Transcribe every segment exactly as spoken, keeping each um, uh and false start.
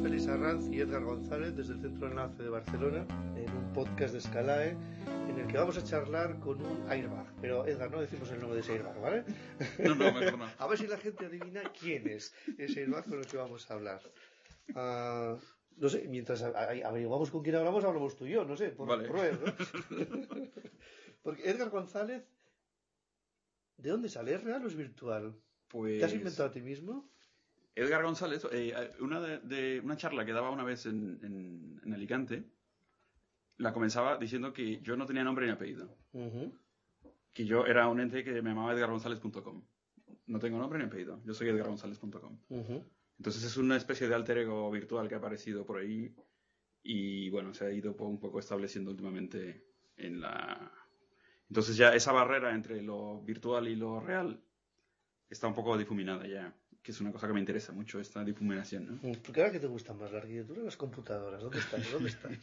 Félix Arranz y Edgar González desde el Centro de Enlace de Barcelona en un podcast de Scalae en el que vamos a charlar con un airbag. Pero Edgar, no decimos el nombre de ese airbag, ¿vale? No, no, mejor no. A ver si la gente adivina quién es ese airbag con el que vamos a hablar. Uh, no sé, mientras averiguamos con quién hablamos, hablamos tú y yo, no sé, por vale. pruebas, ¿no? Porque Edgar González, ¿de dónde sale? ¿Es real o es virtual? Pues... ¿Te has inventado a ti mismo? Edgar González, eh, una, de, de, una charla que daba una vez en, en, en Alicante, la comenzaba diciendo que yo no tenía nombre ni apellido. Uh-huh. Que yo era un ente que me llamaba edgar gonzález punto com. No tengo nombre ni apellido, yo soy edgar gonzález punto com. Uh-huh. Entonces es una especie de alter ego virtual que ha aparecido por ahí y bueno, se ha ido un poco estableciendo últimamente en la... Entonces ya esa barrera entre lo virtual y lo real está un poco difuminada ya, que es una cosa que me interesa mucho, esta difuminación, ¿no? Porque ahora que te gusta más la arquitectura o las computadoras, ¿dónde estás? ¿Dónde estás?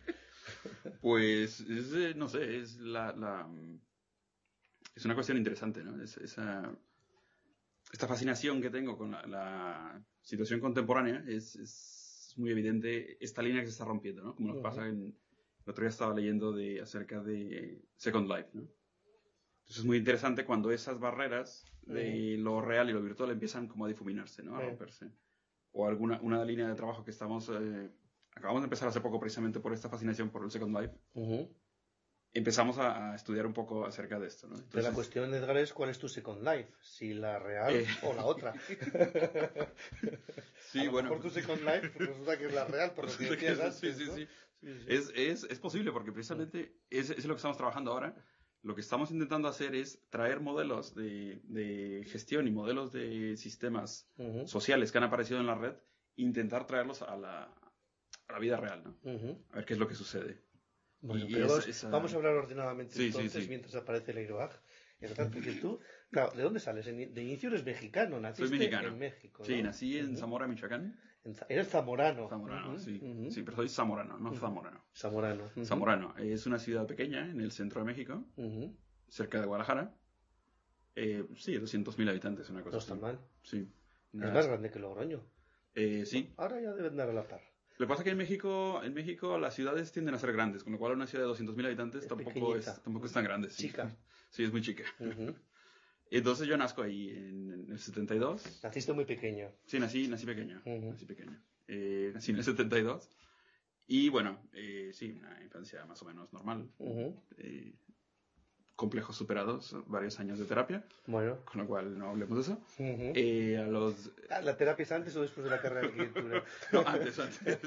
Pues, es, no sé, es la, la... Es una cuestión interesante, ¿no? Es, esa... Esta fascinación que tengo con la, la situación contemporánea es, es muy evidente esta línea que se está rompiendo, ¿no? Como nos uh-huh. pasa en... El otro día estaba leyendo de, acerca de Second Life, ¿no? Entonces es muy interesante cuando esas barreras de uh-huh. lo real y lo virtual empiezan como a difuminarse, ¿no? A romperse. Uh-huh. O alguna una línea de trabajo que estamos... Eh, acabamos de empezar hace poco precisamente por esta fascinación por el Second Life. Uh-huh. Empezamos a, a estudiar un poco acerca de esto, ¿no? Entonces, la cuestión, Edgar, es cuál es tu Second Life, si la real eh... o la otra. Sí, a lo bueno. mejor tu Second Life resulta que es la real, por lo que decías antes, sí, sí, ¿no? sí, sí, sí. Es, es, es posible, porque precisamente es, es lo que estamos trabajando ahora. Lo que estamos intentando hacer es traer modelos de, de gestión y modelos de sistemas uh-huh. sociales que han aparecido en la red e intentar traerlos a la, a la vida real, ¿no? Uh-huh. A ver qué es lo que sucede. Bueno, y pero esa, esa... vamos a hablar ordenadamente sí, entonces, sí, sí. mientras aparece el airbag. Porque tú, claro, ¿de dónde sales? De inicio eres mexicano, naciste Soy mexicano. en México, ¿no? Sí, nací en uh-huh. Zamora, Michoacán. En, eres zamorano. Zamorano, uh-huh. sí. Uh-huh. Sí, pero soy zamorano, no uh-huh. zamorano. Zamorano. Uh-huh. Zamorano. Es una ciudad pequeña en el centro de México, uh-huh. cerca de Guadalajara. Eh, sí, doscientos mil habitantes, una cosa No está así. mal. Sí. Es más grande que Logroño. Eh, sí. Ahora ya deben dar a la par. Lo que pasa es que en México, en México las ciudades tienden a ser grandes, con lo cual una ciudad de doscientos mil habitantes es tampoco, es, tampoco es tan grande. Sí. Chica. Sí, es muy chica. Uh-huh. Entonces yo nazco ahí en, en el setenta y dos. Naciste muy pequeño. Sí, nací, nací pequeño. Uh-huh. Nací pequeño. Eh, nací en el setenta y dos. Y bueno, eh, sí, una infancia más o menos normal. Uh-huh. Eh, complejos superados, varios años de terapia. Bueno. Con lo cual no hablemos de eso. Uh-huh. Eh, a los... ¿La terapia es antes o después de la carrera de arquitectura? No, antes, antes.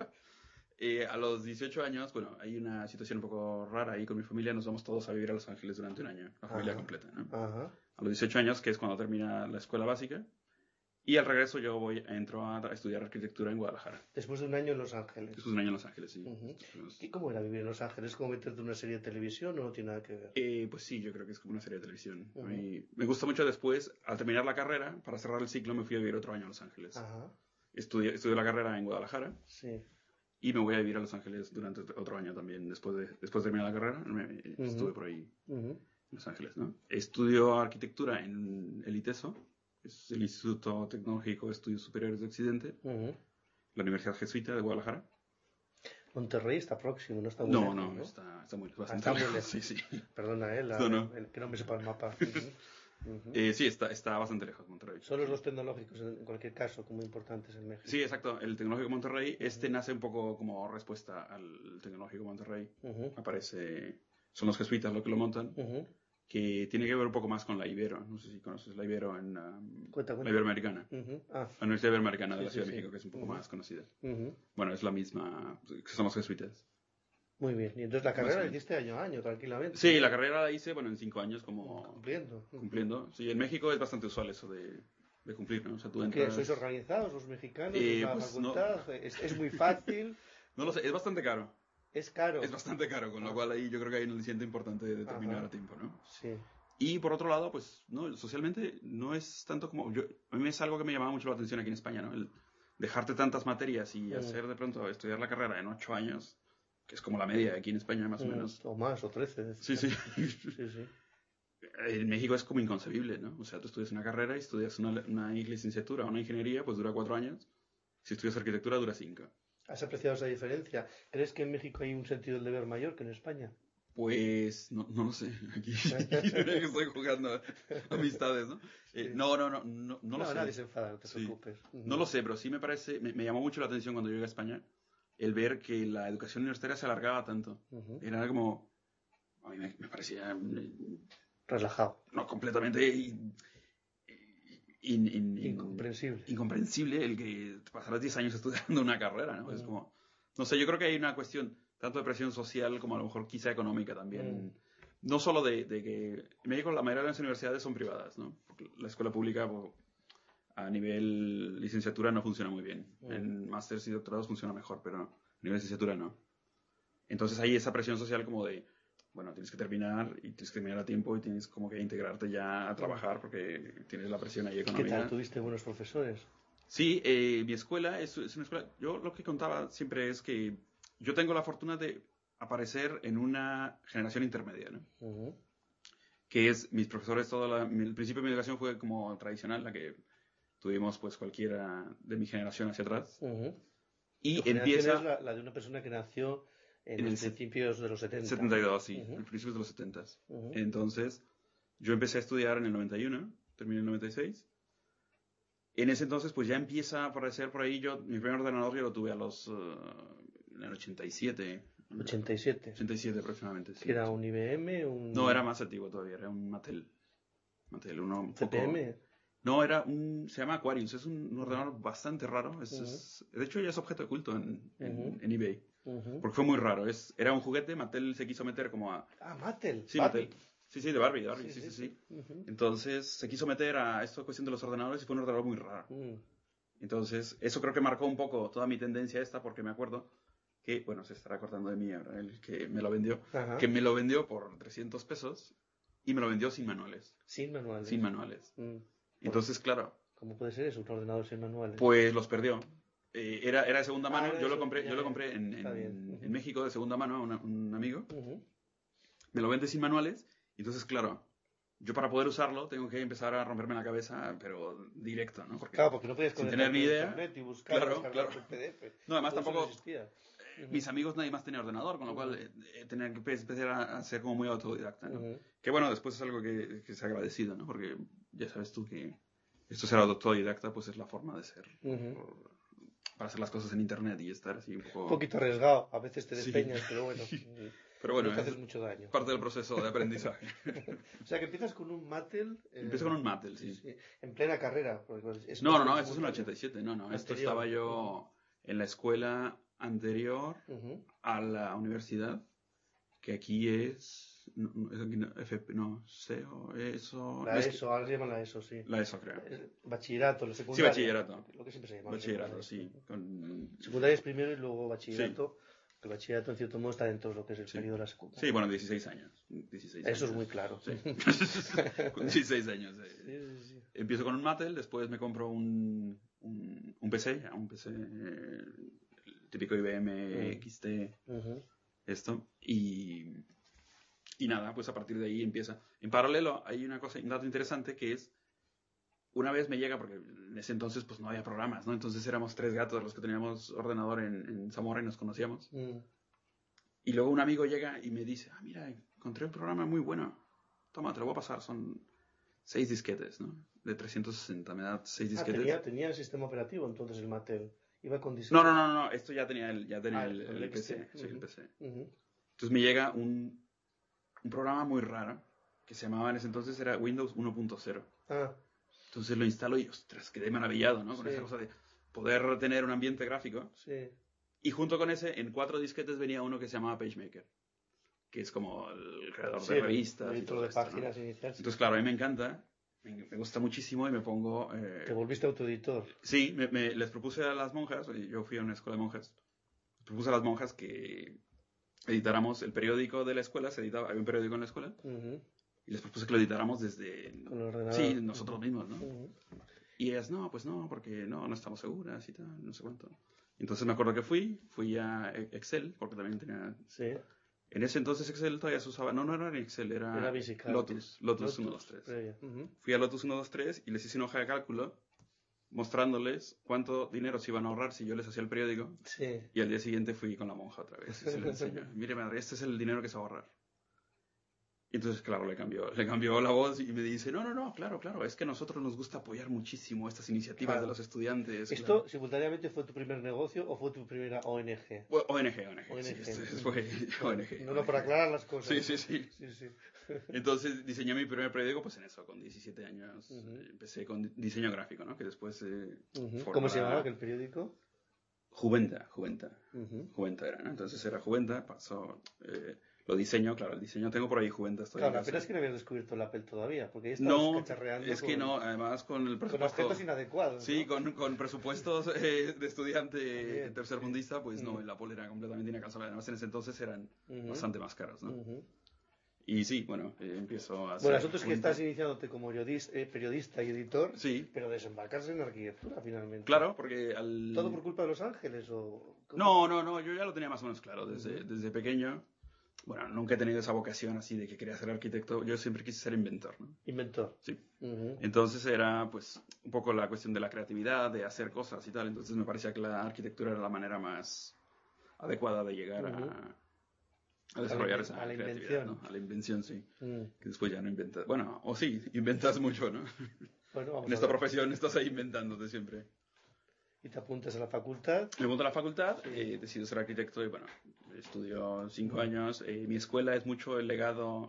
eh, a los dieciocho años, bueno, hay una situación un poco rara ahí con mi familia. Nos vamos todos a vivir a Los Ángeles durante un año. La familia uh-huh. completa, ¿no? Uh-huh. A los dieciocho años, que es cuando termina la escuela básica. Y al regreso yo voy entro a estudiar arquitectura en Guadalajara. Después de un año en Los Ángeles. Después de un año en Los Ángeles, sí. Uh-huh. ¿Y cómo era vivir en Los Ángeles? ¿Es como meterte en una serie de televisión o no tiene nada que ver? Eh, pues sí, yo creo que es como una serie de televisión. Uh-huh. A mí me gusta mucho después, al terminar la carrera, para cerrar el ciclo, me fui a vivir otro año a Los Ángeles. Uh-huh. Estudié, estudié la carrera en Guadalajara. Sí. Y me voy a vivir a Los Ángeles durante otro año también. Después de, después de terminar la carrera, me, uh-huh. estuve por ahí uh-huh. en Los Ángeles, ¿no? Estudio arquitectura en el ITESO. Es el Instituto Tecnológico de Estudios Superiores de Occidente, uh-huh. la Universidad Jesuita de Guadalajara. Monterrey está próximo, no está muy no, lejos, no, ¿no? está, está muy, bastante ah, está lejos. Muy lejos. Sí, sí. Perdona, eh, la, no, no. El, que no me sepa el mapa. Uh-huh. Uh-huh. Eh, sí, está, está bastante lejos Monterrey. Son los dos tecnológicos, en cualquier caso, como importantes en México. Sí, exacto. El Tecnológico Monterrey, este uh-huh. nace un poco como respuesta al Tecnológico Monterrey. Uh-huh. Aparece, son los jesuitas los que lo montan. Uh-huh. Que tiene que ver un poco más con la Ibero. No sé si conoces la Ibero en um, cuenta, cuenta. la Iberoamericana. Uh-huh. Ah. La Universidad Iberoamericana sí, de la Ciudad sí, de México, sí. que es un poco uh-huh. más conocida. Uh-huh. Bueno, es la misma, que somos jesuitas. Muy bien. Y entonces la carrera la hiciste año a año, tranquilamente. Sí, la carrera la hice, bueno, en cinco años como... Cumpliendo. Cumpliendo. Sí, en México es bastante usual eso de, de cumplir, ¿no? O sea, tú entras... ¿Qué? ¿Sois organizados los mexicanos? Eh, ¿La pues, facultad? No. ¿Es, ¿Es muy fácil? No lo sé, es bastante caro. Es caro. Es bastante caro, con ah. lo cual ahí yo creo que hay un aliciente importante de terminar Ajá. a tiempo, ¿no? Sí. Y por otro lado, pues, no, socialmente no es tanto como... Yo, a mí es algo que me llamaba mucho la atención aquí en España, ¿no? El dejarte tantas materias y mm. hacer de pronto, estudiar la carrera en ocho años, que es como la media aquí en España, más mm. o menos. O más, o trece. Sí, sí. sí, sí. En México es como inconcebible, ¿no? O sea, tú estudias una carrera y estudias una, una licenciatura o una ingeniería, pues dura cuatro años. Si estudias arquitectura dura cinco. ¿Has apreciado esa diferencia? ¿Crees que en México hay un sentido del deber mayor que en España? Pues no, no lo sé. Aquí estoy jugando amistades, ¿no? Eh, Sí. no, no, no, no, no lo No, sé. nadie se enfada, no te Sí. preocupes. No lo sé, pero sí me parece, me, me llamó mucho la atención cuando llegué a España el ver que la educación universitaria se alargaba tanto. Ujú. Era como, a mí me, me parecía eh, Relajado. no completamente in- in- in- in- Incomprensible. incomprensible el que pasaras diez años estudiando una carrera, ¿no? Es Mm. como, no sé, yo creo que hay una cuestión tanto de presión social como a lo mejor quizá económica también. Mm. No solo de, de que en México la mayoría de las universidades son privadas, ¿no? Porque la escuela pública pues, a nivel licenciatura no funciona muy bien. Mm. En másteres y doctorados funciona mejor, pero a nivel licenciatura no. Entonces hay esa presión social como de, bueno, tienes que terminar y tienes que terminar a tiempo y tienes como que integrarte ya a trabajar porque tienes la presión ahí ¿Qué económica. tal? ¿Tuviste buenos profesores? Sí, eh, mi escuela es, es una escuela. Yo lo que contaba siempre es que yo tengo la fortuna de aparecer en una generación intermedia, ¿no? Ujú. Que es mis profesores, todo la, mi- el principio de mi educación fue como tradicional, la que tuvimos pues cualquiera de mi generación hacia atrás. Ujú. Y Tu generación empieza es la, la de una persona que nació en, en los el set- principios de los setenta. setenta y dos, sí, Ujú. el principio de los setenta. Ujú. Entonces, yo empecé a estudiar en el noventa y uno, terminé en el noventa y seis. En ese entonces, pues ya empieza a aparecer por ahí, yo, mi primer ordenador yo lo tuve a los, uh, en el ochenta y siete. ochenta y siete. ochenta y siete aproximadamente, sí. ¿Que era un I B M? Un No, era más antiguo todavía, era un Mattel. Mattel, uno un C P M? poco... No, era un... se llama Aquarius, es un, un ordenador bastante raro. Es, Ujú. es- de hecho, ya es objeto de culto en, en, Ujú. en eBay. Ujú. Porque fue muy raro. Es, era un juguete, Mattel se quiso meter como a... Ah, Mattel. Sí, Barbie. Mattel. Sí, sí, de Barbie, de Barbie, sí, sí, sí. Ujú. Entonces se quiso meter a esta cuestión de los ordenadores y fue un ordenador muy raro. Mm. Entonces, eso creo que marcó un poco toda mi tendencia esta, porque me acuerdo que, bueno, se estará acordando de mí ahora, el que me lo vendió, Ajá. que me lo vendió por trescientos pesos y me lo vendió sin manuales. Sin manuales. Sin manuales. Mm. Entonces, claro, ¿Cómo puede ser eso? Un ordenador sin manuales. pues los perdió. Eh, era, era de segunda Ah, mano, era yo lo eso, compré, ya, yo lo ya. compré en, Está en- bien. Ujú. en México de segunda mano a una- un amigo, Ujú. me lo vende sin manuales, y entonces, claro, yo para poder usarlo tengo que empezar a romperme la cabeza, pero directo, ¿no? Porque Claro, porque no podías sin conectarte tener ni a idea, internet y buscar claro, descargar claro. el P D F. No, además Todo eso no tampoco- existía. Ujú. mis amigos nadie más tenía ordenador, con lo cual eh, eh, tenía que empe- empezar a, a ser como muy autodidacta, ¿no? Ujú. Que bueno, después es algo que, que se ha agradecido, ¿no? Porque ya sabes tú que esto ser autodidacta pues es la forma de ser, Ujú. por- para hacer las cosas en internet y estar así un poco... Un poquito arriesgado, a veces te Sí. despeñas, pero bueno, mm, Pero bueno, no te es haces mucho daño. parte del proceso de aprendizaje. O sea, que empiezas con un Mattel. eh, Empiezo con un Mattel, sí. sí, en plena carrera. porque es- No, no, no, es esto es en muy el ochenta y siete, no, no, esto Anterior. estaba yo en la escuela anterior Ujú. a la universidad, que aquí es... No, no, es aquí no, F P, no, C O, eso... La no, es que- ESO, ahora se llama la ESO, sí. La ESO, creo. Es bachillerato, la Sí, secundaria. bachillerato. Lo que siempre se llama. Bachillerato, secundaria. sí. Con... Secundaria es primero y luego bachillerato. El bachillerato, en cierto modo, está dentro de lo que es el Sí. periodo de la secundaria. Sí, bueno, dieciséis años. dieciséis Eso es años. muy claro. Sí. Con dieciséis años. eh. Sí, sí, sí. Empiezo con un Mattel, después me compro un, un, un P C, ya, un P C eh, el típico I B M, Mm. X T, Ujú. esto, y, y nada, pues a partir de ahí empieza. En paralelo hay una cosa, un dato interesante que es, una vez me llega, porque en ese entonces pues no había programas, ¿no? Entonces éramos tres gatos los que teníamos ordenador en, en Zamora y nos conocíamos. Mm. Y luego un amigo llega y me dice, ah, mira, encontré un programa muy bueno. Toma, te lo voy a pasar, son seis disquetes, ¿no? De trescientos sesenta, me da seis Ah, disquetes. tenía, tenía el sistema operativo entonces el Mattel. Iba con disquetes. No, no, no, no, esto ya tenía el, ya tenía Ah, el, el el P C, X T. sí, el Ujú. P C. Ujú. Entonces me llega un, un programa muy raro que se llamaba en ese entonces era Windows uno punto cero. Ah, Entonces lo instalo y, ostras, quedé maravillado, ¿no? Con Sí. esa cosa de poder tener un ambiente gráfico. sí. Y junto con ese, en cuatro disquetes venía uno que se llamaba PageMaker, que es como el creador Sí, de el revistas y editor todo de esto, ¿no? páginas iniciales. Entonces, claro, a mí me encanta, me, me gusta muchísimo y me pongo... eh, Te volviste autoeditor. Sí, me, me- les propuse a las monjas, y yo fui a una escuela de monjas, les propuse a las monjas que editáramos el periódico de la escuela, se editaba, había un periódico en la escuela, Ujú. y les propuse que lo editáramos desde... Con el ordenador. Sí, nosotros mismos, ¿no? Ujú. Y ellas, no, pues no, porque no, no estamos seguras y tal, no sé cuánto. Entonces me acuerdo que fui, fui a Excel, porque también tenía... Sí. En ese entonces Excel todavía se usaba, no, no era ni Excel, era, Era VisiCalc. Lotus, Lotus, uno, dos, tres. previa. Ujú. Fui a Lotus uno, dos, tres y les hice una hoja de cálculo mostrándoles cuánto dinero se iban a ahorrar si yo les hacía el periódico. Sí. Y al día siguiente fui con la monja otra vez y se le enseñó. Mire, madre, este es el dinero que se va a ahorrar. Y entonces, claro, le cambió, le cambió la voz y me dice, no, no, no, claro, claro, es que a nosotros nos gusta apoyar muchísimo estas iniciativas Claro. de los estudiantes. ¿Esto claro. simultáneamente fue tu primer negocio o fue tu primera O N G? Bueno, O N G, O N G. O N G. Sí, esto es- fue O N G. No, no, para aclarar las cosas. Sí, sí, sí. Sí, sí. Entonces diseñé mi primer periódico pues en eso, con diecisiete años. Ujú. Eh, Empecé con diseño gráfico, ¿no? Que después... eh, Ujú. formará- ¿Cómo se llamaba aquel periódico? Juventa, Juventa. Ujú. Juventa era, ¿no? Entonces era Juventa, pasó... eh, lo diseño, claro, el diseño tengo por ahí Juventa. Estoy Claro, en la casa. pena es que no habías descubierto el Apple todavía, porque ahí estabas No, cacharreando es que con, no, además con el con presupuesto... objetos inadecuados. Sí, ¿no? con, con presupuestos eh, de estudiante También, tercermundista, pues no, Mm. el Apple era completamente inalcanzable. Además, en ese entonces eran Ujú. bastante más caros, ¿no? Ujú. Y sí, bueno, eh, empiezo a hacer... Bueno, el asunto es que Juventa. estás iniciándote como periodis- eh, periodista y editor, Sí, pero desembarcarse en arquitectura finalmente. claro, porque al... ¿Todo por culpa de Los Ángeles o...? cómo? No, no, no, yo ya lo tenía más o menos claro desde, Ujú. desde pequeño. Bueno, nunca he tenido esa vocación así de que quería ser arquitecto. Yo siempre quise ser inventor, ¿no? Inventor. Sí. Ujú. Entonces era, pues, un poco la cuestión de la creatividad, de hacer cosas y tal. Entonces me parecía que la arquitectura era la manera más adecuada de llegar Ujú. a, a desarrollar inven- esa a la creatividad, invención. ¿no? A la invención, sí. Mm. Que después ya no inventas. Bueno, o sí, inventas mucho, ¿no? Bueno, vamos En a esta ver. profesión estás ahí inventándote siempre. Y te apuntas a la facultad. Me monto a la facultad, Sí. eh, decido ser arquitecto y bueno, estudio cinco Mm. años. Eh, mi escuela es mucho el legado,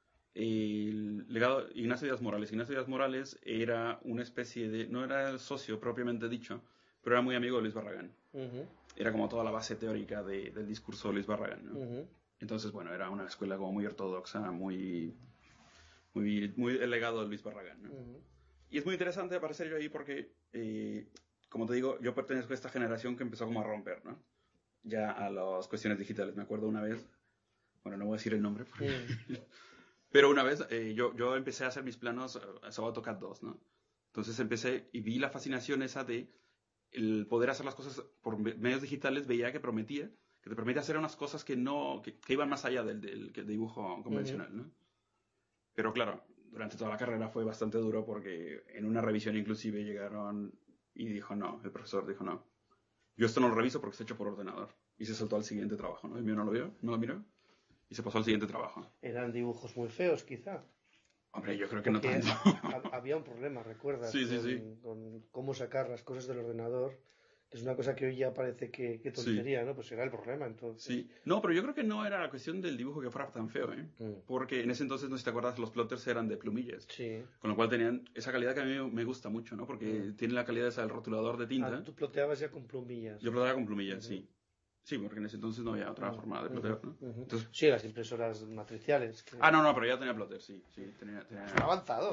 el legado Ignacio Díaz Morales. Ignacio Díaz Morales era una especie de, no era el socio propiamente dicho, pero era muy amigo de Luis Barragán. Ujú. Era como toda la base teórica de- del discurso de Luis Barragán, ¿no? Ujú. Entonces, bueno, era una escuela como muy ortodoxa, muy, muy, muy el legado de Luis Barragán, ¿no? Ujú. Y es muy interesante aparecer yo ahí porque, eh, como te digo, yo pertenezco a esta generación que empezó como a romper, ¿no? Ya a las cuestiones digitales. Me acuerdo una vez, bueno, no voy a decir el nombre, porque- Mm. pero una vez eh, yo, yo empecé a hacer mis planos eh, sobre AutoCAD dos, ¿no? Entonces empecé y vi la fascinación esa de el poder hacer las cosas por me- medios digitales, veía que prometía, que te permitía hacer unas cosas que no, que, que iban más allá del, del, que el dibujo convencional, ¿no? Pero claro, durante toda la carrera fue bastante duro porque en una revisión inclusive llegaron y dijo no, el profesor dijo no, yo esto no lo reviso porque está hecho por ordenador. Y se saltó al siguiente trabajo, ¿no? El mío no lo vio, no lo miró y se pasó al siguiente trabajo. Eran dibujos muy feos, quizá. Hombre, yo creo que no Porque tanto. ha- había un problema, ¿recuerdas? Sí, sí, con, sí. con cómo sacar las cosas del ordenador. Que es una cosa que hoy ya parece que, que Sí. tontería, ¿no? Pues era el problema, entonces. Sí. No, pero yo creo que no era la cuestión del dibujo que fuera tan feo, ¿eh? Mm. Porque en ese entonces, no sé si te acuerdas, los plotters eran de plumillas. Sí. Con lo cual tenían esa calidad que a mí me gusta mucho, ¿no? Porque Mm. tiene la calidad esa del rotulador de tinta. Ah, tú ploteabas ya con plumillas. Yo plotaba con plumillas, Ujú. sí. Sí, porque en ese entonces no había otra Ujú, forma de ujú, plotear, ¿no? ujú. Entonces, Sí, las impresoras matriciales. que- ah, no, no, pero ya tenía plotter, sí. sí tenía, tenía... Es un avanzado.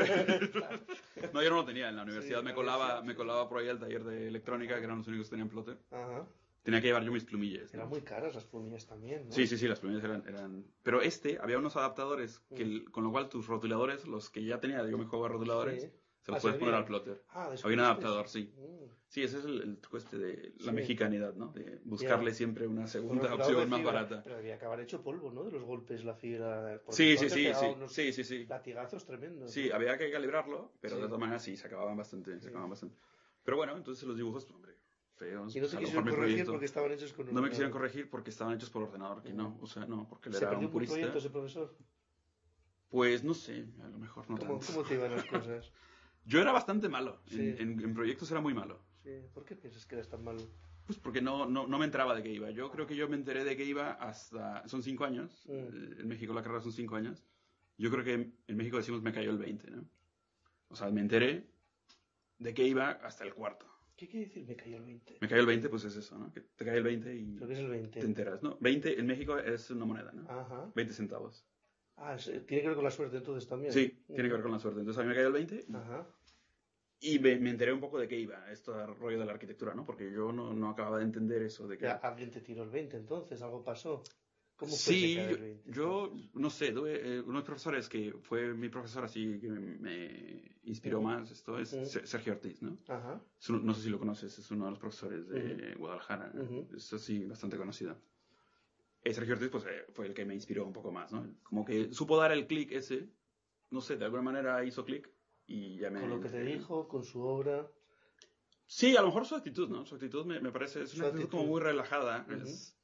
No, yo no lo tenía. En la universidad Sí, me en la colaba, universidad, me sí. colaba por ahí al taller de electrónica, que eran los únicos que tenían plotter. Ajá. Tenía que llevar yo mis plumillas, ¿no? Eran muy caras las plumillas también, ¿no? Sí, sí, sí, las plumillas eran, eran... Pero este, había unos adaptadores, que Mm. el- con lo cual tus rotuladores, los que ya tenía, yo me juego a rotuladores, Sí. se los Ah, puedes poner servían. al plotter. Ah, Había un descubriste adaptador, eso. sí. Mm. Sí, ese es el, el truco este de la Sí. mexicanidad, ¿no? De buscarle Ya. siempre una Un segunda rotulador opción de más fibra, barata. Pero debía acabar hecho polvo, ¿no? De los golpes, la fibra. Porque Sí, el sí, plotter sí, pegaba sí, unos sí, sí, sí. latigazos tremendos. Sí, ¿no? había que calibrarlo, pero Sí. de todas maneras sí, se acababan bastante, se Sí. acababan bastante. Pero bueno, entonces los dibujos, pues, hombre, feos. Y no o te sea, a lo quisieron mejor mi corregir proyecto- porque estaban hechos con No me ordenador. quisieron corregir porque estaban hechos por ordenador, que no, o sea, no, porque él ¿Se era perdió un un buen purista. proyecto ese profesor? Pues no sé, a lo mejor no ¿Cómo, tanto. ¿Cómo te iban las cosas? Yo era bastante malo, en, Sí. en- en proyectos era muy malo. Sí. ¿Por qué piensas que eras tan malo? Pues porque no, no, no me entraba de qué iba. Yo creo que yo me enteré de qué iba hasta... Son cinco años. Mm. eh, En México la carrera son cinco años. Yo creo que en México decimos me cayó el veinte, ¿no? O sea, me enteré de qué iba hasta el cuarto. ¿Qué quiere decir me cayó el veinte? Me cayó el veinte, pues es eso, ¿no? Que te cae el veinte y ¿Lo que es el veinte? te enteras, ¿no? veinte en México es una moneda, ¿no? Ajá. veinte centavos. Ah, es- tiene que ver con la suerte entonces también. Sí, tiene que ver con la suerte. Entonces a mí me cayó el veinte y, Ajá. y me, me enteré un poco de qué iba esto del rollo de la arquitectura, ¿no? Porque yo no, no acababa de entender eso de que... Ya, alguien te tiró el veinte entonces, algo pasó. ¿Cómo fue Sí, ese caer yo, el veinte? yo, entonces? no sé, tuve eh, unos profesores que fue mi profesor así que me, me inspiró Ujú. más, esto es Ujú. Se- Sergio Ortiz, ¿no? Ajá. Es un- no sé si lo conoces, es uno de los profesores de Guadalajara, Ujú. es así bastante conocido. Eh, Sergio Ortiz pues eh, fue el que me inspiró un poco más, ¿no? Como que supo dar el clic ese, no sé, de alguna manera hizo clic y ya me... Con lo que te dijo, con su obra. Sí, a lo mejor su actitud, ¿no? Su actitud me, me parece, es una Su actitud, actitud. como muy relajada, Ujú. es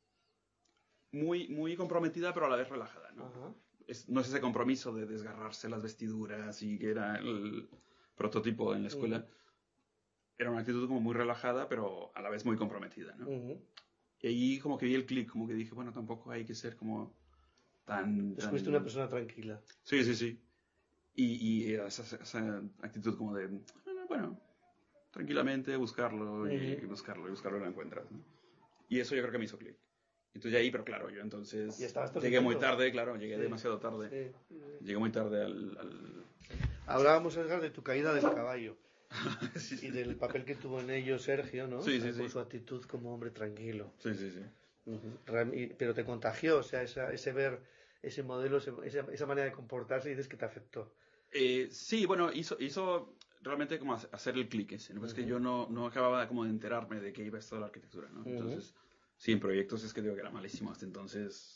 muy, muy comprometida, pero a la vez relajada, ¿no? Ajá. Es, no es ese compromiso de desgarrarse las vestiduras y que era el prototipo en la escuela. Ujú. Era una actitud como muy relajada, pero a la vez muy comprometida, ¿no? Ujú. Y ahí como que vi el clic, como que dije, bueno, tampoco hay que ser como tan... Descubriste tan... una persona tranquila. Sí, sí, sí. Y, y esa, esa actitud como de, "Ah, bueno, tranquilamente buscarlo y, y Ujú. buscarlo y buscarlo y lo encuentras, ¿no?". Y eso yo creo que me hizo clic. Entonces ahí, pero claro, yo entonces Y estabas llegué muy terminando. tarde, claro, llegué Sí, demasiado tarde. sí. Llegué muy tarde al... al... Hablábamos, Edgar, de tu caída del caballo sí, y sí. del papel que tuvo en ello Sergio, ¿no? Sí, sí, Eh, Por sí. su actitud como hombre tranquilo. Sí, sí, sí. Ujú. Real- y- Pero te contagió, o sea, esa- ese ver, ese modelo, ese- esa, esa manera de comportarse, y dices que te afectó. Eh, sí, bueno, hizo, hizo realmente como hace- hacer el clic ese, ¿no? Es que Ujú. yo no, no acababa como de enterarme de qué iba esto de la arquitectura, ¿no? Ujú. Entonces, sí, en proyectos es que digo que era malísimo hasta entonces.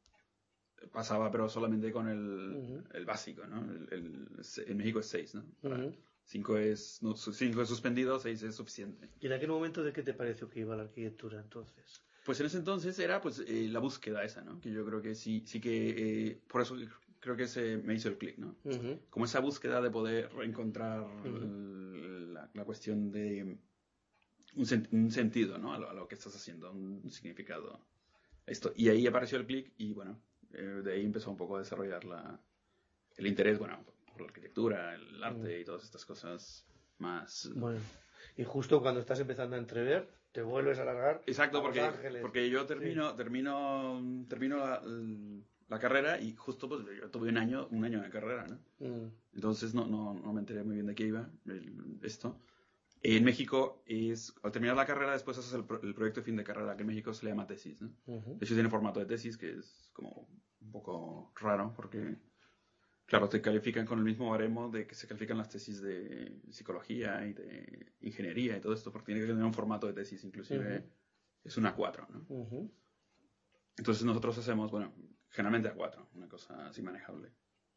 Pasaba, pero solamente con el, Ujú. el básico, ¿no? El, el- en México es seis, ¿no? Para Ujú. cinco es, no, cinco es suspendido, seis es suficiente. ¿Y en aquel momento de qué te pareció que iba la arquitectura entonces? Pues en ese entonces era pues eh, la búsqueda esa, ¿no? Que yo creo que sí, sí que, eh, por eso creo que se me hizo el clic, ¿no? Ujú. Como esa búsqueda de poder encontrar Ujú. la, la cuestión de un, sen- un sentido, ¿no? A lo, a lo que estás haciendo, un significado. Esto. Y ahí apareció el clic y bueno, eh, de ahí empezó un poco a desarrollar la, el interés, bueno, por la arquitectura, el Ujú. arte y todas estas cosas más... Bueno, y justo cuando estás empezando a entrever, te vuelves a largar Exacto, a Los porque, Ángeles. porque yo Sí. termino, termino, termino la, la carrera y justo pues yo tuve un año, un año de carrera, ¿no? Mm. Entonces no, no, no me enteré muy bien de qué iba el- esto. En México, es, al terminar la carrera, después haces el, pro- el proyecto de fin de carrera, que en México se le llama tesis, ¿no? Ujú. De hecho, tiene formato de tesis, que es como un poco raro, porque, claro, te califican con el mismo baremo de que se califican las tesis de psicología y de ingeniería y todo esto, porque tiene que tener un formato de tesis, inclusive Ujú. es una A cuatro, ¿no? Ujú. Entonces nosotros hacemos, bueno, generalmente A cuatro, una cosa así manejable.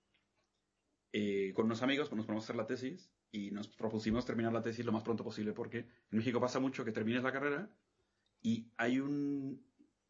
Eh, con unos amigos pues nos ponemos a hacer la tesis y nos propusimos terminar la tesis lo más pronto posible porque en México pasa mucho que termines la carrera y hay un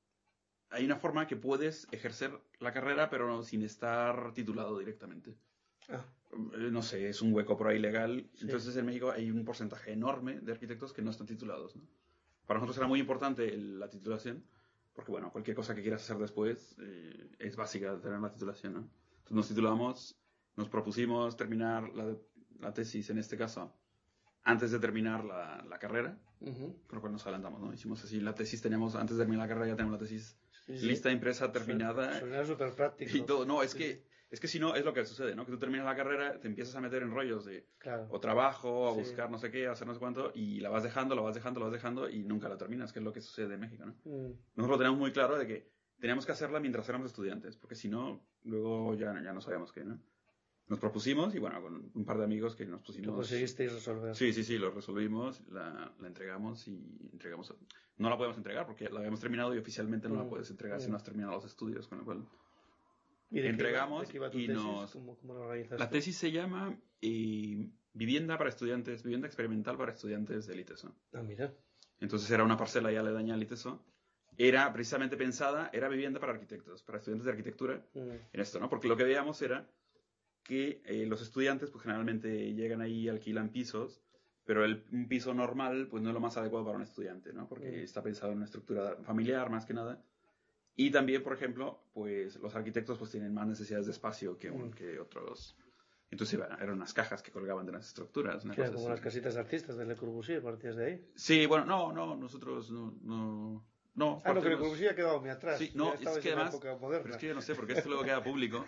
hay una forma que puedes ejercer la carrera pero sin estar titulado directamente. Ah, Eh, No sé, es un hueco por ahí legal. sí. Entonces en México hay un porcentaje enorme de arquitectos que no están titulados, ¿no? Para nosotros era muy importante el- la titulación porque bueno, cualquier cosa que quieras hacer después eh, es básica tener la titulación, ¿no? Entonces nos titulamos, nos propusimos terminar la, la tesis en este caso antes de terminar la, la carrera, Ujú. con lo cual nos adelantamos, ¿no? Hicimos así, la tesis teníamos, antes de terminar la carrera ya tenemos la tesis Sí, sí. lista, impresa, Su- terminada Suena súper práctico. y todo. No, es Sí, que, sí. es que si no, es lo que sucede, ¿no? Que tú terminas la carrera, te empiezas a meter en rollos de Claro. o trabajo, a Sí. buscar no sé qué, a hacer no sé cuánto, y la vas dejando, la vas dejando, la vas dejando y nunca la terminas, que es lo que sucede en México, ¿no? Mm. Nosotros lo tenemos muy claro de que teníamos que hacerla mientras éramos estudiantes, porque si no, luego ya, ya no sabíamos qué, ¿no? Nos propusimos y bueno, con un par de amigos que nos Lo pusimos... conseguisteis resolver. Sí, sí, sí, lo resolvimos, la, la entregamos y entregamos... No la podemos entregar porque la habíamos terminado y oficialmente no la Mm. puedes entregar si Mm. no has terminado los estudios, con lo cual ¿Y de qué iba? ¿De entregamos qué iba tu y tesis? nos... ¿Cómo, cómo lo organizaste? La tesis se llama eh, Vivienda para estudiantes, vivienda experimental para estudiantes del ITESO. Ah, mira. Entonces era una parcela ya aledaña al ITESO. Era precisamente pensada, era vivienda para arquitectos, para estudiantes de arquitectura, Mm. en esto, ¿no? Porque lo que veíamos era que eh, los estudiantes pues generalmente llegan ahí y alquilan pisos, pero el, un piso normal pues no es lo más adecuado para un estudiante, ¿no? Porque Mm. está pensado en una estructura familiar más que nada. Y también, por ejemplo, pues los arquitectos pues tienen más necesidades de espacio que, un, Mm. que otros. Entonces bueno, eran unas cajas que colgaban de las estructuras, una Que eran cosa como así. las casitas de artistas de Le Corbusier, partías de ahí. Sí, bueno, no, no, nosotros no, no, no Ah, no, que Le partimos- Corbusier ha quedado muy atrás. Sí, Ya no, estabais es que en la además, época pero moderna. es que yo no sé, porque esto luego queda público.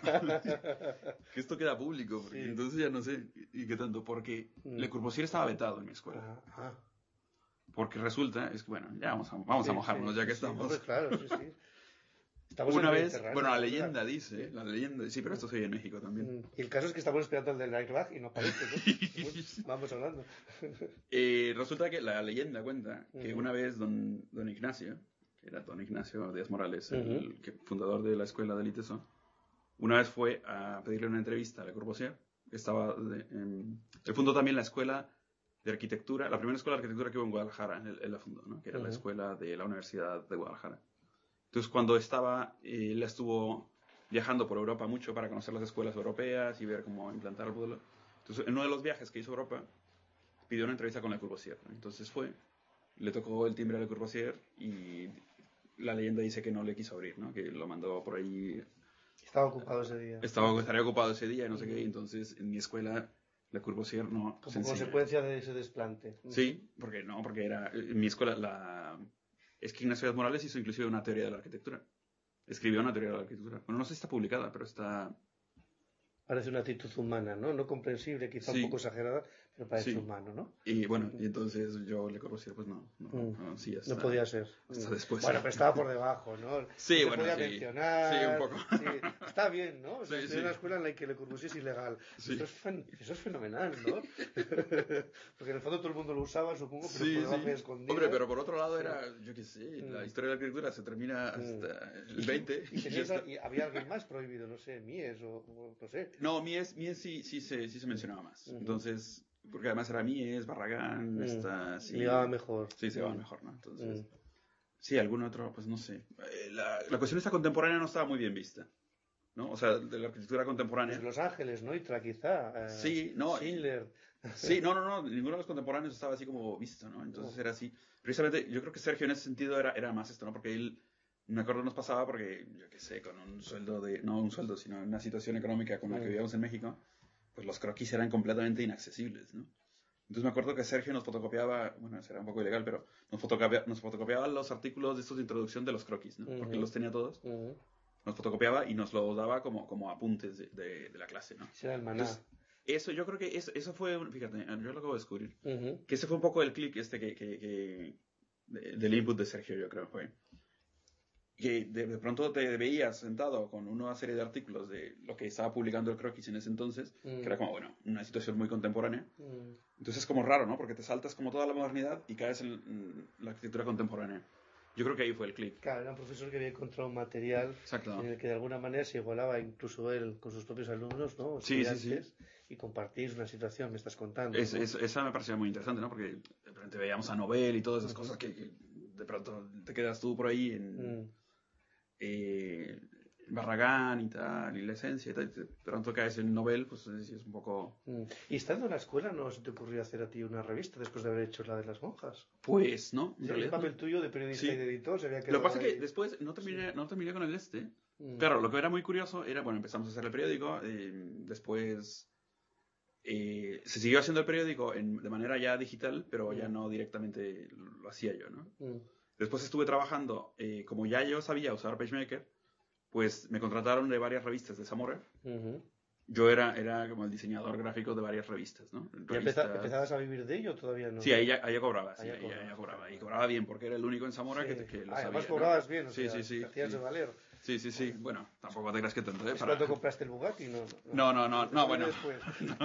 que esto queda público, porque Sí. entonces ya no sé, y qué tanto, porque Mm. Le Corbusier estaba vetado en mi escuela. Ah, ah. Porque resulta, es que bueno, ya vamos a, vamos Sí, a mojarnos, sí, ya sí, que sí. estamos. Hombre, claro, sí, sí. Estamos Una en el vez, Mediterráneo, bueno, la ¿verdad? leyenda dice, Sí. la leyenda, sí, pero esto se oye en México también. Mm. Y el caso es que estamos esperando el del airbag y no aparece, ¿no? Bueno, vamos hablando. Eh, resulta que la leyenda cuenta que Ujú. una vez don, don Ignacio, que era don Ignacio Díaz Morales, el Ujú. que- fundador de la escuela del ITESO, una vez fue a pedirle una entrevista a Le Corbusier, que estaba de- en- él fundó también la escuela de arquitectura, la primera escuela de arquitectura que hubo en Guadalajara, él, él la fundó, ¿no? Que era Uh-huh. la escuela de la Universidad de Guadalajara. Entonces, cuando estaba, eh, él estuvo viajando por Europa mucho para conocer las escuelas europeas y ver cómo implantar el modelo. Entonces, en uno de los viajes que hizo a Europa, pidió una entrevista con Le Corbusier, ¿no? Entonces fue, le tocó el timbre a Le Corbusier y la leyenda dice que no le quiso abrir, ¿no? Que lo mandó por ahí. Estaba ocupado ese día. Estaba, estaría ocupado ese día y no sé qué. Entonces, en mi escuela, Le Corbusier no Como se enseña. consecuencia de ese desplante. Sí, porque no, porque era, en mi escuela, la, es que Ignacio Díaz Morales hizo inclusive una teoría de la arquitectura. Escribió una teoría de la arquitectura. Bueno, no sé si está publicada, pero está... Parece una actitud humana, ¿no? No comprensible, quizá Sí. un poco exagerada, pero parece Sí. humano, ¿no? Y bueno, y entonces yo Le Corbusier, pues no, no, Mm. no, sí, hasta, No podía ser. hasta Mm. después. Bueno, pero estaba por debajo, ¿no? Sí, No se bueno, podía sí. mencionar. Sí, un poco. Sí, está bien, ¿no? O sea, Sí, estoy en sí. una escuela en la que Le Corbusier es ilegal. Sí. Eso, es fen- eso es fenomenal, ¿no? Porque en el fondo todo el mundo lo usaba, supongo, pero Sí, por debajo sí. y escondido. Hombre, pero por otro lado era, yo qué sé, la Mm. historia de la arquitectura se termina hasta el veinte. ¿Y, y ya tenías, está. y había alguien más prohibido? No sé, Mies o, o no sé. No, Mies, Mies sí, sí, se, sí se mencionaba más. Ujú. Entonces, porque además era Mies, Barragán, Mm. está... Sí, Ligaba mejor. Sí, se va Mm. mejor, ¿no? Entonces, Mm. sí, algún otro, pues no sé. Eh, La, la cuestión esta contemporánea no estaba muy bien vista, ¿no? O sea, de la arquitectura contemporánea. Pues Los Ángeles, Neutra, quizá. eh, Sí, no, Schindler. Sí, no, no, no, ninguno de los contemporáneos estaba así como visto, ¿no? Entonces No. era así. Precisamente, yo creo que Sergio en ese sentido era, era más esto, ¿no? Porque él, me acuerdo, nos pasaba porque, yo qué sé, con un sueldo de, no un sueldo, sino una situación económica con la que Mm. vivíamos en México, pues los croquis eran completamente inaccesibles, ¿no? Entonces me acuerdo que Sergio nos fotocopiaba, bueno, eso era un poco ilegal, pero nos, fotocopia, nos fotocopiaba los artículos de estos de introducción de los croquis, ¿no? Porque Ujú. los tenía todos. Ujú. Nos fotocopiaba y nos los daba como, como apuntes de, de, de la clase, ¿no? Ese era el maná. Entonces, eso, yo creo que eso, eso fue, un- fíjate, yo lo acabo de descubrir, Ujú. que ese fue un poco el clic este que, que, que de- del input de Sergio, yo creo, fue. Que de, de pronto te veías sentado con una serie de artículos de lo que estaba publicando el croquis en ese entonces, Mm. que era como, bueno, una situación muy contemporánea. Mm. Entonces es como raro, ¿no? Porque te saltas como toda la modernidad y caes en, en la arquitectura contemporánea. Yo creo que ahí fue el clic. Claro, era un profesor que había encontrado un material Exacto. en el que de alguna manera se igualaba incluso él con sus propios alumnos, ¿no? Sí, sí, Estudiantes, sí. y compartís una situación, me estás contando. Es, ¿no? es- esa me parecía muy interesante, ¿no? Porque de repente veíamos a Nobel y todas esas Ujú. cosas que, que de pronto te quedas tú por ahí en... Mm. eh, Barragán y tal, y la esencia y tal, de pronto caes en Nobel, pues es, es un poco... Mm. Y estando en la escuela, ¿no se te ocurrió hacer a ti una revista después de haber hecho la de las monjas? Pues, ¿no? En Sí, el realidad, papel ¿no? tuyo de periodista Sí. y de editor se había Lo quedado que pasa es que ahí. después no terminé, no terminé con el este. Mm. Claro, lo que era muy curioso era, bueno, empezamos a hacer el periódico, eh, después eh, se siguió haciendo el periódico en- de manera ya digital, pero ya Mm. no directamente lo, lo hacía yo, ¿no? Mm. Después estuve trabajando, eh, como ya yo sabía usar PageMaker, pues me contrataron de varias revistas de Zamora. Ujú. Yo era, era como el diseñador gráfico de varias revistas, ¿no? ¿Ya empeza- Revistas- empezabas a vivir de ello o todavía no? Sí, ahí ya, ahí ya cobraba, sí, Ahí ya ahí ya, cobrabas, ya cobraba. claro. Y cobraba bien, porque era el único en Zamora Sí. que, que lo Ah, sabía. además ¿no? cobrabas bien, o Sí, sea, sí, sí. te hacías sí. de valer. Sí, sí, sí. Bueno, tampoco te creas que tanto, ¿eh? ¿Es Para- cuando compraste el Bugatti? No, No, no, no, no, Fue bueno. después.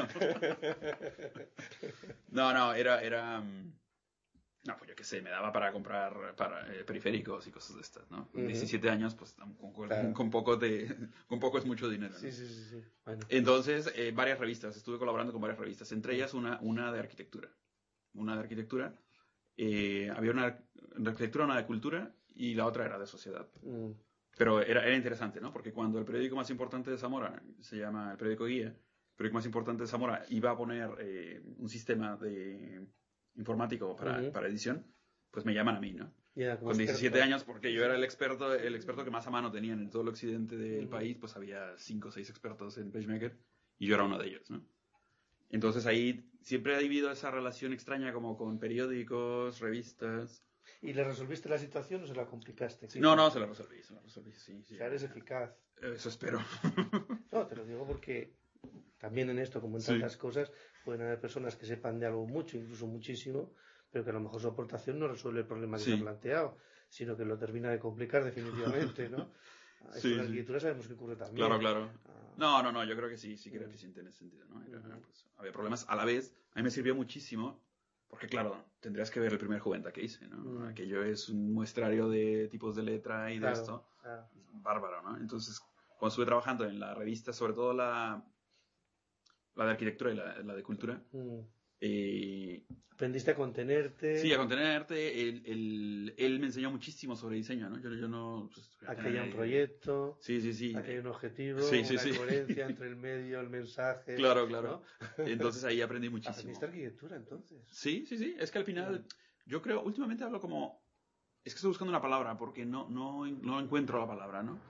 No, no, era, era... mm, No, pues yo qué sé, me daba para comprar para, eh, periféricos y cosas de estas, ¿no? Con Ujú. diecisiete años, pues con, con- Claro. con poco, te, con poco es mucho dinero, ¿no? Sí, sí, sí, sí. Bueno. Entonces, eh, varias revistas, estuve colaborando con varias revistas, entre ellas una, una de arquitectura. Una de arquitectura. Eh, había una de arquitectura, una de cultura y la otra era de sociedad. Mm. Pero era, era interesante, ¿no? Porque cuando el periódico más importante de Zamora, se llama el periódico Guía, el periódico más importante de Zamora iba a poner eh, un sistema de informático para, Ujú. para edición, pues me llaman a mí, ¿no? Ya, como Con diecisiete experto. años, porque yo era el experto, el experto que más a mano tenían en todo el occidente del Ujú. país, pues había cinco o seis expertos en PageMaker y yo era uno de ellos, ¿no? Entonces ahí siempre ha habido esa relación extraña como con periódicos, revistas. ¿Y le resolviste la situación o se la complicaste? Sí, no, no, se la resolví, se la resolví, sí. O sí sea, eres eficaz. Eso espero. No, te lo digo porque también en esto, como en Sí. tantas cosas, pueden haber personas que sepan de algo mucho, incluso muchísimo, pero que a lo mejor su aportación no resuelve el problema que Sí. se ha planteado, sino que lo termina de complicar definitivamente, ¿no? Esto Sí, en la sí. arquitectura sabemos que ocurre también. Claro, claro. Ah, No, no, no, yo creo que sí, sí que era Mm. eficiente en ese sentido, ¿no? Era, Ujú. pues, había problemas. A la vez, a mí me sirvió muchísimo, porque claro, tendrías que ver el primer Juventa que hice, ¿no? Mm. Aquello es un muestrario de tipos de letra y de claro, esto. claro. Bárbaro, ¿no? Entonces, cuando estuve trabajando en la revista, sobre todo la, la de arquitectura y la, la de cultura, Mm. eh, Aprendiste a contenerte. Sí, a contenerte. Él, él, él me enseñó muchísimo sobre diseño, ¿no? Yo, yo no... Pues, a que haya un proyecto. Sí, sí, sí. A que haya un objetivo. Sí, sí, una sí. coherencia entre el medio, el mensaje. Claro, claro. ¿no? Entonces ahí aprendí muchísimo. Aprendiste arquitectura, entonces. Sí, sí, sí. Es que al final, yo creo, últimamente hablo como... Es que estoy buscando una palabra porque no, no, no encuentro la palabra, ¿no?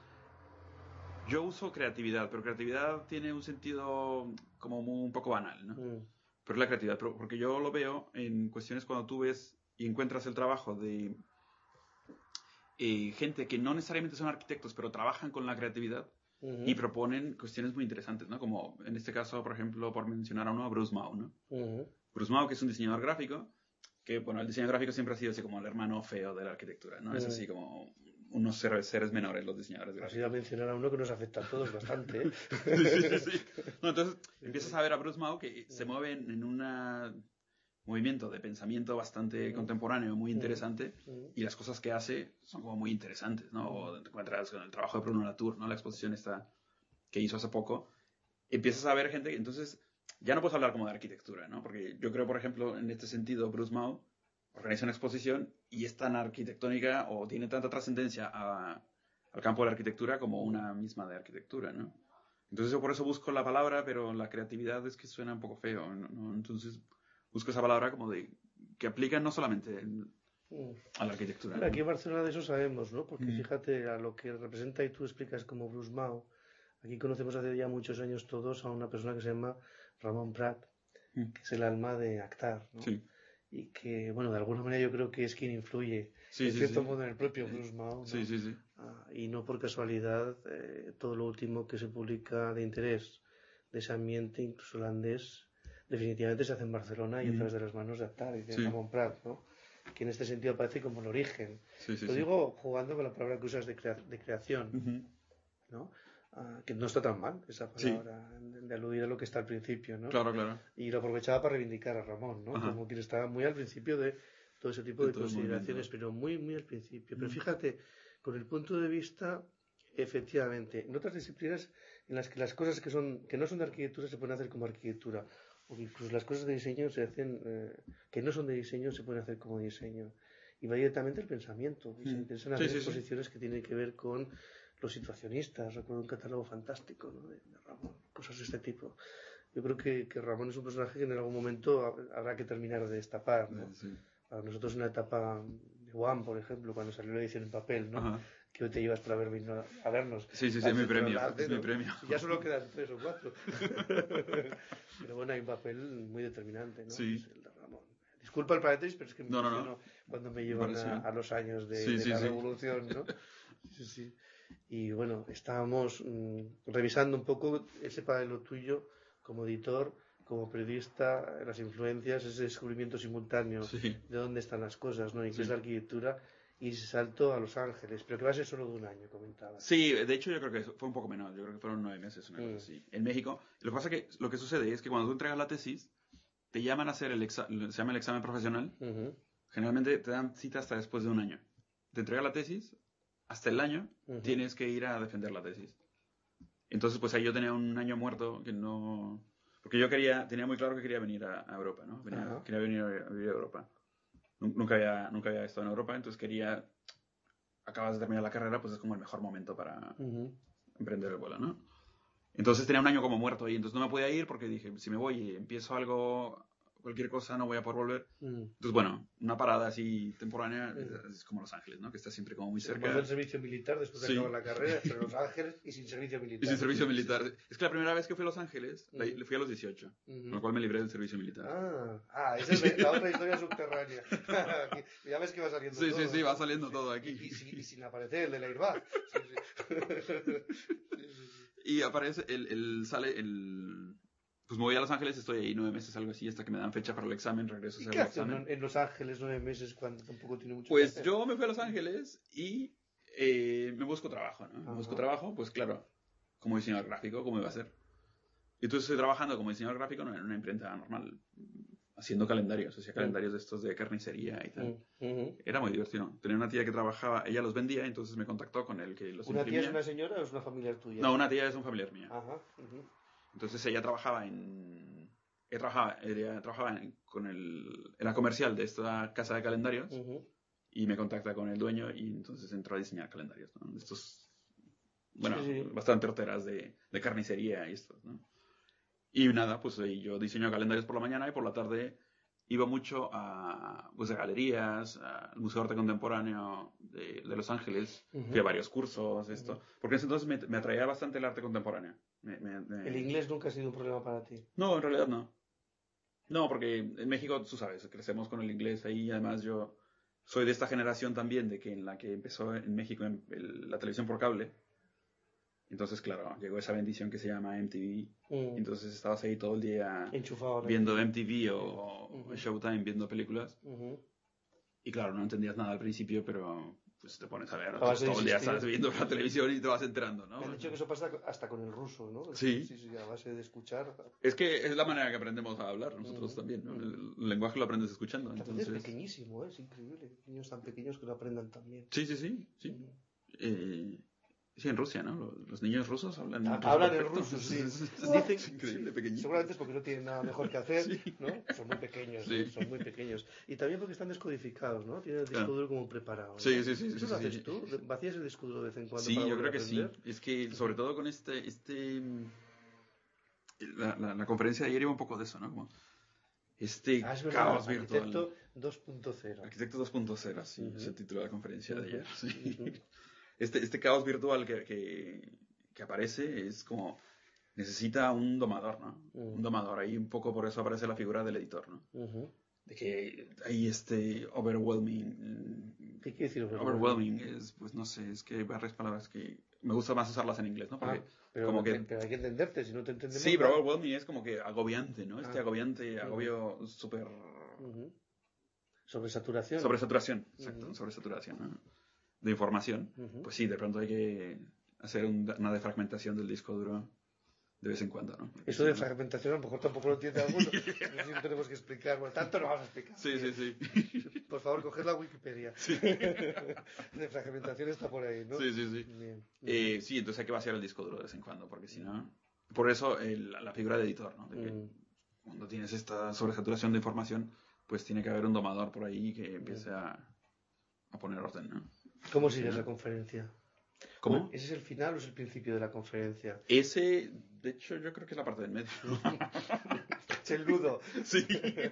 Yo uso creatividad, pero creatividad tiene un sentido como muy, un poco banal, ¿no? Mm. Pero es la creatividad, pero porque yo lo veo en cuestiones cuando tú ves y encuentras el trabajo de eh, gente que no necesariamente son arquitectos, pero trabajan con la creatividad uh-huh. y proponen cuestiones muy interesantes, ¿no? Como en este caso, por ejemplo, por mencionar a uno, a Bruce Mau, ¿no? Uh-huh. Bruce Mau, que es un diseñador gráfico, que, bueno, el diseño gráfico siempre ha sido así como el hermano feo de la arquitectura, ¿no? Uh-huh. Es así como unos seres, seres menores los diseñadores gráficos. Has ido a mencionar a uno que nos afecta a todos bastante, ¿eh? sí, sí, sí. No, entonces sí, empiezas sí. a ver a Bruce Mau que uh-huh. se mueve en, en un movimiento de pensamiento bastante uh-huh. contemporáneo, muy interesante, uh-huh. y las cosas que hace son como muy interesantes, ¿no? O te encuentras con el trabajo de Bruno Latour, ¿no? La exposición esta que hizo hace poco. Empiezas a ver gente, entonces ya no puedes hablar como de arquitectura, ¿no? Porque yo creo, por ejemplo, en este sentido, Bruce Mau organiza una exposición y es tan arquitectónica o tiene tanta trascendencia al campo de la arquitectura como una misma de arquitectura, ¿no? Entonces yo por eso busco la palabra, pero la creatividad es que suena un poco feo, ¿no? Entonces busco esa palabra como de que aplica no solamente en, a la arquitectura. Bueno, aquí en Barcelona de eso sabemos, ¿no? Porque mm. fíjate a lo que representa y tú explicas como Bruce Mau. Aquí conocemos hace ya muchos años todos a una persona que se llama Ramon Prat, mm. que es el alma de Actar, ¿no? Sí. Y que, bueno, de alguna manera yo creo que es quien influye, sí, en sí, cierto sí. modo, en el propio Bruce Mau, ¿no? Sí, sí, sí. Ah, y no por casualidad, eh, todo lo último que se publica de interés de ese ambiente, incluso holandés, definitivamente se hace en Barcelona y mm. a través de las manos de Actar y de sí. Ramon Prat, ¿no? Que en este sentido aparece como el origen. Sí, sí, lo sí. digo jugando con la palabra que usas de, crea- de creación, uh-huh. ¿no? Uh, que no está tan mal esa palabra sí. de, de aludir a lo que está al principio, ¿no? Claro, claro. Y lo aprovechaba para reivindicar a Ramón, ¿no? Ajá. Como quien estaba muy al principio de todo ese tipo de, de consideraciones, pero muy, muy al principio. Pero fíjate, con el punto de vista, efectivamente, en otras disciplinas en las que las cosas que son que no son de arquitectura se pueden hacer como arquitectura, o incluso las cosas de diseño se hacen eh, que no son de diseño se pueden hacer como diseño. Y va directamente el pensamiento. Y mm. se empiezan a hacer sí, sí, exposiciones sí. que tienen que ver con los situacionistas. Recuerdo un catálogo fantástico, ¿no? de, de Ramón, cosas de este tipo. Yo creo que, que Ramón es un personaje que en algún momento habrá que terminar de destapar, ¿no? Sí. Para nosotros en la etapa de One, por ejemplo, cuando salió la edición en papel, ¿no? Ajá. Que hoy te llevas para ver, a vernos. Sí, sí, sí, es mi premio, es mi premio. Ya solo quedan tres o cuatro. Pero bueno, hay un papel muy determinante, ¿no? Sí. Es el de Ramón. Disculpa el paréntesis, pero es que me no, no, no. cuando me llevan a, a los años de, sí, de sí, la sí. revolución, ¿no? Sí, sí. Y bueno, estábamos mmm, revisando un poco ese paralelo tuyo como editor, como periodista, las influencias, ese descubrimiento simultáneo sí. de dónde están las cosas, ¿no? Y qué sí. es la arquitectura, y ese salto a Los Ángeles, pero que va a ser solo de un año, comentaba. Sí, de hecho yo creo que fue un poco menos, yo creo que fueron nueve meses, una cosa mm. así. En México, lo que pasa es que lo que sucede es que cuando tú entregas la tesis, te llaman a hacer el examen, se llama el examen profesional, uh-huh. generalmente te dan cita hasta después de un año. Te entrega la tesis, hasta el año uh-huh. tienes que ir a defender la tesis. Entonces, pues ahí yo tenía un año muerto que no... Porque yo quería, tenía muy claro que quería venir a, a Europa, ¿no? Venía, uh-huh. Quería venir a vivir a Europa. Nunca había, nunca había estado en Europa, entonces quería... Acabas de terminar la carrera, pues es como el mejor momento para uh-huh. emprender el vuelo, ¿no? Entonces tenía un año como muerto ahí, entonces no me podía ir porque dije, si me voy y empiezo algo... cualquier cosa, no voy a poder volver. Mm. Entonces, bueno, una parada así temporánea mm. es como Los Ángeles, ¿no? Que está siempre como muy cerca. Como el servicio militar después de sí. acabar la carrera, pero Los Ángeles y sin servicio militar. Y sin servicio militar. Es que la primera vez que fui a Los Ángeles, mm. la, fui a los dieciocho, mm-hmm. con lo cual me libré del servicio militar. Ah, ah esa es la otra historia subterránea. Ya ves que va saliendo sí, todo. Sí, sí, sí, va saliendo sí. todo aquí. Y, y, y sin aparecer el de la airbag. Sí, sí. Y aparece, el, el sale el... Pues me voy a Los Ángeles, estoy ahí nueve meses, algo así, hasta que me dan fecha para el examen, regreso a hacer el examen. ¿Qué en Los Ángeles nueve meses cuando tampoco tiene mucho Pues que hacer? Yo me fui a Los Ángeles y eh, me busco trabajo, ¿no? Ajá. Me busco trabajo, pues claro, como diseñador gráfico, ¿cómo iba a ser? Y entonces estoy trabajando como diseñador gráfico en una imprenta normal, haciendo calendarios, hacía calendarios mm. de estos de carnicería y tal. Mm-hmm. Era muy divertido. Tenía una tía que trabajaba, ella los vendía, entonces me contactó con el que los ¿Una imprimía. tía es una señora o es una familiar tuya? No, una tía es un familiar mía. Ajá. Uh-huh. Entonces ella trabajaba en... he trabajado, he trabajado en, con el, en la comercial de esta casa de calendarios uh-huh. y me contacta con el dueño y entonces entro a diseñar calendarios, ¿no? Estos, bueno, sí, sí. bastante horteras de, de carnicería y estos, ¿no? Y nada, pues yo diseño calendarios por la mañana y por la tarde iba mucho a, pues, a galerías, al Museo de Arte Contemporáneo de, de Los Ángeles, uh-huh. fui a varios cursos, esto, uh-huh. porque en ese entonces me, me atraía bastante el arte contemporáneo. Me, me, me... ¿El inglés nunca ha sido un problema para ti? No, en realidad no. No, porque en México, tú sabes, crecemos con el inglés ahí, además yo soy de esta generación también, de que en la que empezó en México en el, la televisión por cable. Entonces, claro, llegó esa bendición que se llama M T V. Mm. Entonces estabas ahí todo el día enchufado viendo M T V o uh-huh. Showtime, viendo películas. Uh-huh. Y claro, no entendías nada al principio, pero pues te pones a ver. Entonces, todo el día estás viendo la televisión y te vas enterando, ¿no? Me han dicho que eso pasa hasta con el ruso, ¿no? Sí. Sí, sí, a base de escuchar. Es que es la manera que aprendemos a hablar nosotros uh-huh. también, ¿no? El, el lenguaje lo aprendes escuchando. Entonces... Es pequeñísimo, ¿eh? Es increíble. Niños tan pequeños que lo aprendan también. Sí, sí, sí. sí. Uh-huh. eh... Sí, en Rusia, ¿no? Los niños rusos hablan en ruso. Hablan en ruso, sí. Dicen, es increíble, sí, pequeñito. Seguramente es porque no tienen nada mejor que hacer, sí. ¿no? Son muy pequeños, sí. ¿no? Son muy pequeños. Y también porque están descodificados, ¿no? Tienen el disco claro. duro como preparado, ¿no? Sí, sí, sí. ¿Eso sí, lo haces sí. tú? ¿Vacías el disco duro de vez en cuando sí, para yo creo a que aprender? sí. Es que, sobre todo con este... este la, la, la conferencia de ayer iba un poco de eso, ¿no? Como este ah, es verdad, caos virtual. Arquitecto dos punto cero. Arquitecto dos punto cero, sí. Uh-huh. Es el título de la conferencia uh-huh. de ayer. Sí. Uh-huh. Este, este caos virtual que, que, que aparece es como... Necesita un domador, ¿no? Uh-huh. Un domador. Ahí un poco por eso aparece la figura del editor, ¿no? Uh-huh. De que hay este overwhelming... ¿Qué quiere decir overwhelming? Overwhelming es, pues no sé, es que hay varias palabras que... Me gusta más usarlas en inglés, ¿no? Porque ah, pero, como que, que... pero hay que entenderte, si no te entendemos... Sí, pero overwhelming es como que agobiante, ¿no? Este ah. agobiante, agobio uh-huh. súper... Uh-huh. Sobresaturación. Sobresaturación, exacto. Uh-huh. Sobresaturación, ¿no? De información. Uh-huh. Pues sí, de pronto hay que hacer un, una defragmentación del disco duro de vez en cuando, ¿no? Porque eso de fragmentación a lo mejor tampoco lo entiende alguno. No sé si tenemos que explicar. Bueno, tanto lo vamos a explicar. Sí, sí, sí. Por favor, coged la Wikipedia. Sí. De fragmentación está por ahí, ¿no? Sí, sí, sí. Bien. Eh, sí, entonces hay que vaciar el disco duro de vez en cuando, porque si no... Por eso el, la figura de editor, ¿no? De que mm. cuando tienes esta sobresaturación de información, pues tiene que haber un domador por ahí que empiece mm. a, a poner orden, ¿no? ¿Cómo sigues la conferencia? ¿Cómo? ¿Ese es el final o es el principio de la conferencia? Ese, de hecho, yo creo que es la parte del medio. Es el nudo. Sí.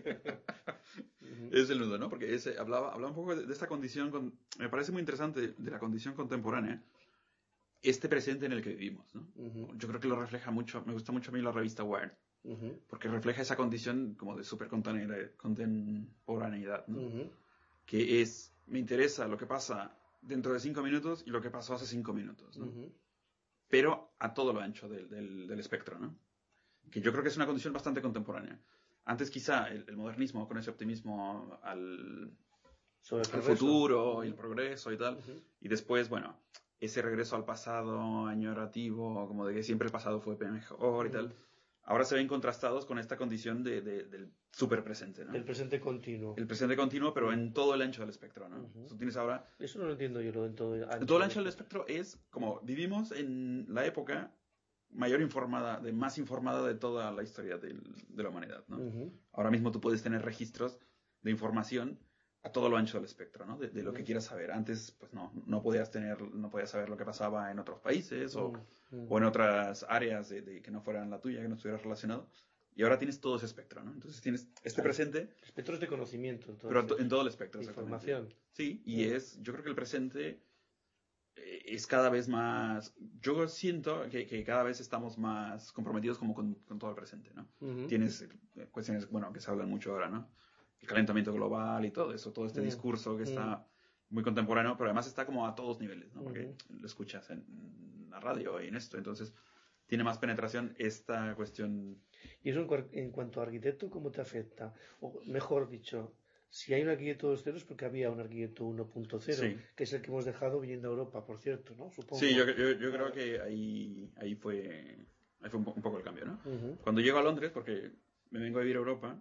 Es el nudo, ¿no? Porque ese, hablaba, hablaba un poco de, de esta condición, con, me parece muy interesante, de la condición contemporánea, este presente en el que vivimos, ¿no? Uh-huh. Yo creo que lo refleja mucho, me gusta mucho a mí la revista Wired, uh-huh. porque refleja esa condición como de super contemporaneidad, ¿no? Uh-huh. Que es, me interesa lo que pasa dentro de cinco minutos y lo que pasó hace cinco minutos, ¿no? Uh-huh. Pero a todo lo ancho del, del, del espectro, ¿no? Que yo creo que es una condición bastante contemporánea. Antes quizá el, el modernismo, con ese optimismo al, al futuro y el progreso y tal, uh-huh. y después, bueno, ese regreso al pasado añorativo, como de que siempre el pasado fue mejor y uh-huh. tal, ahora se ven contrastados con esta condición de, de, del super presente, ¿no? Del presente continuo. El presente continuo, pero en todo el ancho del espectro, ¿no? Uh-huh. Tú tienes ahora... Eso no lo entiendo yo, lo en todo el ancho. En todo el ancho del espectro es como vivimos en la época mayor informada, de más informada de toda la historia de, de la humanidad, ¿no? Uh-huh. Ahora mismo tú puedes tener registros de información a todo lo ancho del espectro, ¿no? De, de lo uh-huh. que quieras saber. Antes, pues no, no podías tener, no podías saber lo que pasaba en otros países o, uh-huh. o en otras áreas de, de que no fueran la tuya, que no estuvieras relacionado. Y ahora tienes todo ese espectro, ¿no? Entonces tienes este presente... Espectros de conocimiento. Entonces, pero to- en todo el espectro. Información. Sí, y uh-huh. es, yo creo que el presente eh, es cada vez más... Yo siento que, que cada vez estamos más comprometidos como con, con todo el presente, ¿no? Uh-huh. Tienes eh, cuestiones, bueno, que se hablan mucho ahora, ¿no? El calentamiento global y todo eso, todo este uh-huh. discurso que uh-huh. está muy contemporáneo, pero además está como a todos niveles, ¿no? Porque uh-huh. lo escuchas en la radio y en esto, entonces tiene más penetración esta cuestión... ¿Y eso en, en cuanto a arquitecto, cómo te afecta? O mejor dicho, si hay un arquitecto dos punto cero es porque había un arquitecto uno punto cero, sí. que es el que hemos dejado viniendo a Europa, por cierto, ¿no? Supongo. Sí, yo, yo, yo creo que ahí, ahí fue, ahí fue un, po- un poco el cambio, ¿no? Uh-huh. Cuando llego a Londres, porque me vengo a vivir a Europa,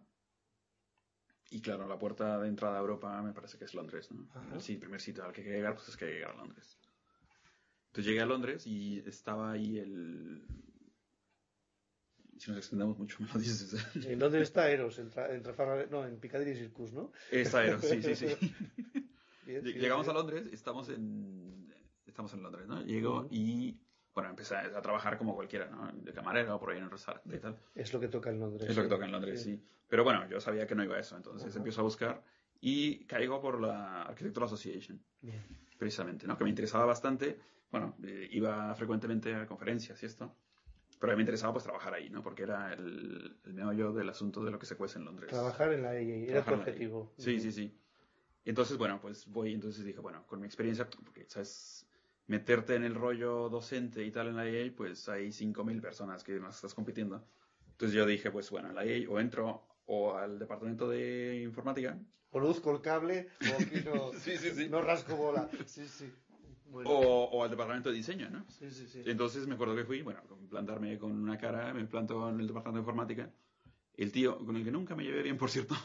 y claro, la puerta de entrada a Europa me parece que es Londres, ¿no? Uh-huh. Sí, el primer sitio al que hay que llegar, pues es que hay que llegar a Londres. Entonces llegué a Londres y estaba ahí el... Si nos extendemos mucho, me lo dices. ¿En dónde está Eros? En, tra, en Trafalgar, no, en Piccadilly Circus, ¿no? Está Eros, sí, sí, sí. Bien, Llegamos bien. a Londres, estamos en, estamos en Londres, ¿no? Llego uh-huh. y, bueno, empecé a trabajar como cualquiera, ¿no? De camarero, por ahí en el restaurante y tal. Es lo que toca en Londres. Es lo que toca en Londres, sí. sí. Pero bueno, yo sabía que no iba a eso, entonces uh-huh. empiezo a buscar y caigo por la Architectural Association. Bien. Precisamente, ¿no? Que me interesaba bastante. Bueno, eh, iba frecuentemente a conferencias y esto. Pero a mí me interesaba pues trabajar ahí, ¿no? Porque era el, el meollo del asunto de lo que se cuece en Londres. Trabajar en la A A, era tu objetivo. Sí, uh-huh. sí, sí. Entonces, bueno, pues voy, entonces dije, bueno, con mi experiencia, porque, ¿sabes? Meterte en el rollo docente y tal en la A A, pues hay cinco mil personas que más estás compitiendo. Entonces yo dije, pues bueno, en la A A o entro o al departamento de informática. Produzco el cable o aquí no, sí, sí, sí. no rasco bola. Sí, sí. Bueno. O, o al departamento de diseño, ¿no? Sí, sí, sí. Entonces me acuerdo que fui, bueno, plantarme con una cara, me planto en el departamento de informática. El tío, con el que nunca me llevé bien, por cierto,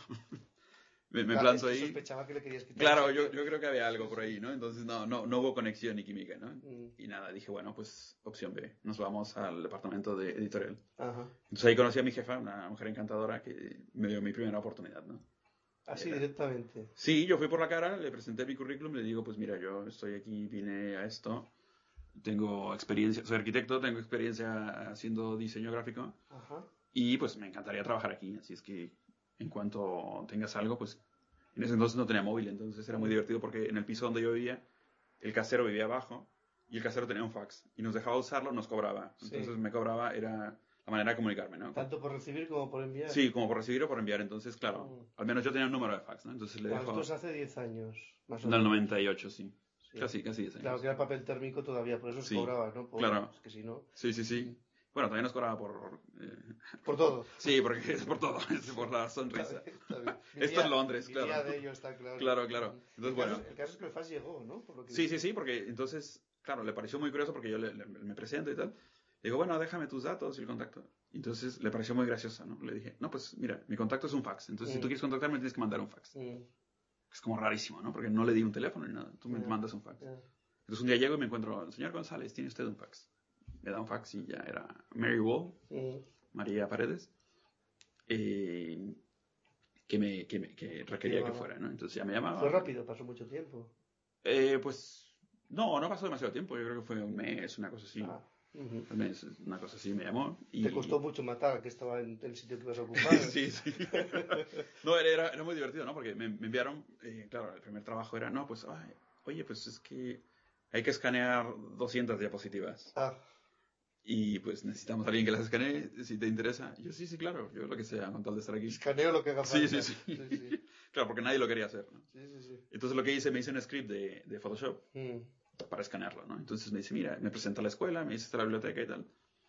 me, me claro, planto es que ahí. Sospechaba que le querías quitar. Claro, yo, yo creo que había algo por ahí, ¿no? Entonces no, no, no hubo conexión ni química, ¿no? Mm. Y nada, dije, bueno, pues opción B, nos vamos al departamento de editorial. Ajá. Entonces ahí conocí a mi jefa, una mujer encantadora que me dio mi primera oportunidad, ¿no? Así Era... directamente. Sí, yo fui por la cara, le presenté mi currículum, le digo, pues mira, yo estoy aquí, vine a esto, tengo experiencia, soy arquitecto, tengo experiencia haciendo diseño gráfico. Ajá. Y pues me encantaría trabajar aquí, así es que en cuanto tengas algo, pues en ese entonces no tenía móvil, entonces era muy divertido porque en el piso donde yo vivía, el casero vivía abajo y el casero tenía un fax y nos dejaba usarlo, nos cobraba. Entonces sí. me cobraba, era la manera de comunicarme, ¿no? Tanto por recibir como por enviar. Sí, como por recibir o por enviar, entonces claro, mm. al menos yo tenía un número de fax, ¿no? Entonces le bueno, dejo... esto es hace diez años, más o menos. Del menos. noventa y ocho, sí. sí. Casi, casi diez años. Claro, que era papel térmico todavía, por eso se sí. cobraba, ¿no? Por, claro. Es que si no... Sí, sí, sí. Bueno, también nos cobraba por... Eh, por todo. Sí, porque es por todo, es por la sonrisa. Está bien, está bien. Esto es Londres, claro. Día de ello está claro. Claro, claro. Entonces, el, bueno. caso, el caso es que el fax llegó, ¿no? Por lo que sí, sí, sí, porque entonces, claro, le pareció muy curioso porque yo le, le, me presento y tal. Le digo, bueno, déjame tus datos y el contacto. Entonces le pareció muy graciosa, ¿no? Le dije, no, pues mira, mi contacto es un fax. Entonces, mm. si tú quieres contactarme, tienes que mandar un fax. Mm. Es como rarísimo, ¿no? Porque no le di un teléfono ni nada. Tú me yeah. mandas un fax. Yeah. Entonces un día llego y me encuentro, señor González, ¿tiene usted un fax? Me da un fax y ya era Mary Wall, mm. María Paredes, eh, que, me, que, me, que requería que fuera, ¿no? Entonces ya me llamaba. ¿Fue rápido? ¿Pasó mucho tiempo? Eh, pues, no, no pasó demasiado tiempo. Yo creo que fue un mes, una cosa así. Ah. Uh-huh. Un mes, una cosa así me llamó. Y... ¿Te costó mucho matar que estaba en el sitio que ibas a ocupar? sí, sí. no, era, era muy divertido, ¿no? Porque me, me enviaron, eh, claro, el primer trabajo era, no, pues, ay, oye, pues es que hay que escanear doscientas diapositivas. Ah. Y pues necesitamos a alguien que las escanee, si te interesa. Y yo, sí, sí, claro, yo lo que sea, con tal de estar aquí. Escaneo lo que haga falta. Sí, sí, sí. sí, sí. Claro, porque nadie lo quería hacer, ¿no? Sí, sí, sí. Entonces lo que hice, me hice un script de, de Photoshop mm. para escanearlo, ¿no? Entonces me dice, mira, me presenta a la escuela, me dice, está la biblioteca y tal.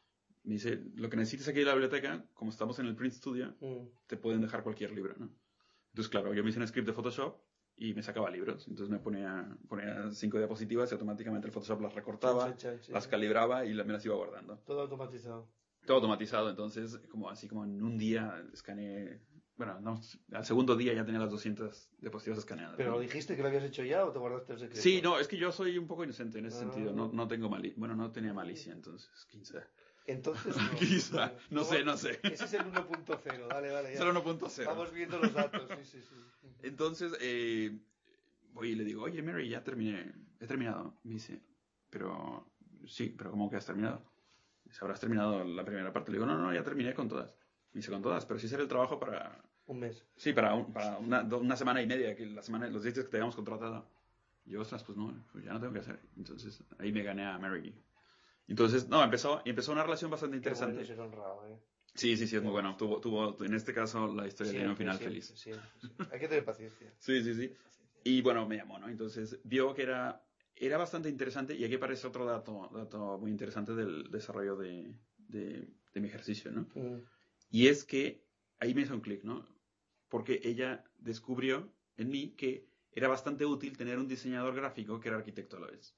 Me dice, lo que necesites aquí en la biblioteca, como estamos en el Print Studio, mm. te pueden dejar cualquier libro, ¿no? Entonces, claro, yo me hice un script de Photoshop y me sacaba libros. Entonces me ponía, ponía cinco diapositivas y automáticamente el Photoshop las recortaba, sí, sí, sí, las calibraba y me las iba guardando. Todo automatizado. Todo automatizado. Entonces, como así como en un día escaneé... Bueno, no, al segundo día ya tenía las doscientas diapositivas escaneadas. ¿Pero ¿no? dijiste que lo habías hecho ya o te guardaste el secreto? Sí, no, es que yo soy un poco inocente en ese ah, sentido. No, no tengo malicia. Bueno, no tenía malicia, entonces, quince. Entonces, no. Quizá, no, no sé, no sé. Ese es el uno punto cero, dale, dale. Ya. Es el uno punto cero. Vamos viendo los datos, sí, sí, sí. Entonces, eh, voy y le digo, oye, Mary, ya terminé, he terminado. Me dice, pero, sí, pero ¿cómo que has terminado? Dice, ¿habrás terminado la primera parte? Le digo, no, no, ya terminé con todas. Me dice, con todas, pero sí será el trabajo para... Un mes. Sí, para, un, para una, una semana y media, que la semana, los días que te habíamos contratado. Y yo, ostras, pues no, pues ya no tengo que hacer. Entonces, ahí me gané a Mary. Entonces, no, empezó, empezó una relación bastante interesante. Qué bueno ser honrado, ¿eh? Sí, sí, sí, es muy bueno. Tuvo, tuvo, en este caso, la historia tiene un final siempre, feliz. Siempre, siempre. Hay que tener paciencia. Sí, sí, sí. Y bueno, me llamó, ¿no? Entonces, vio que era, era bastante interesante. Y aquí aparece otro dato, dato muy interesante del desarrollo de, de, de mi ejercicio, ¿no? Mm. Y es que ahí me hizo un clic, ¿no? Porque ella descubrió en mí que era bastante útil tener un diseñador gráfico que era arquitecto a la vez.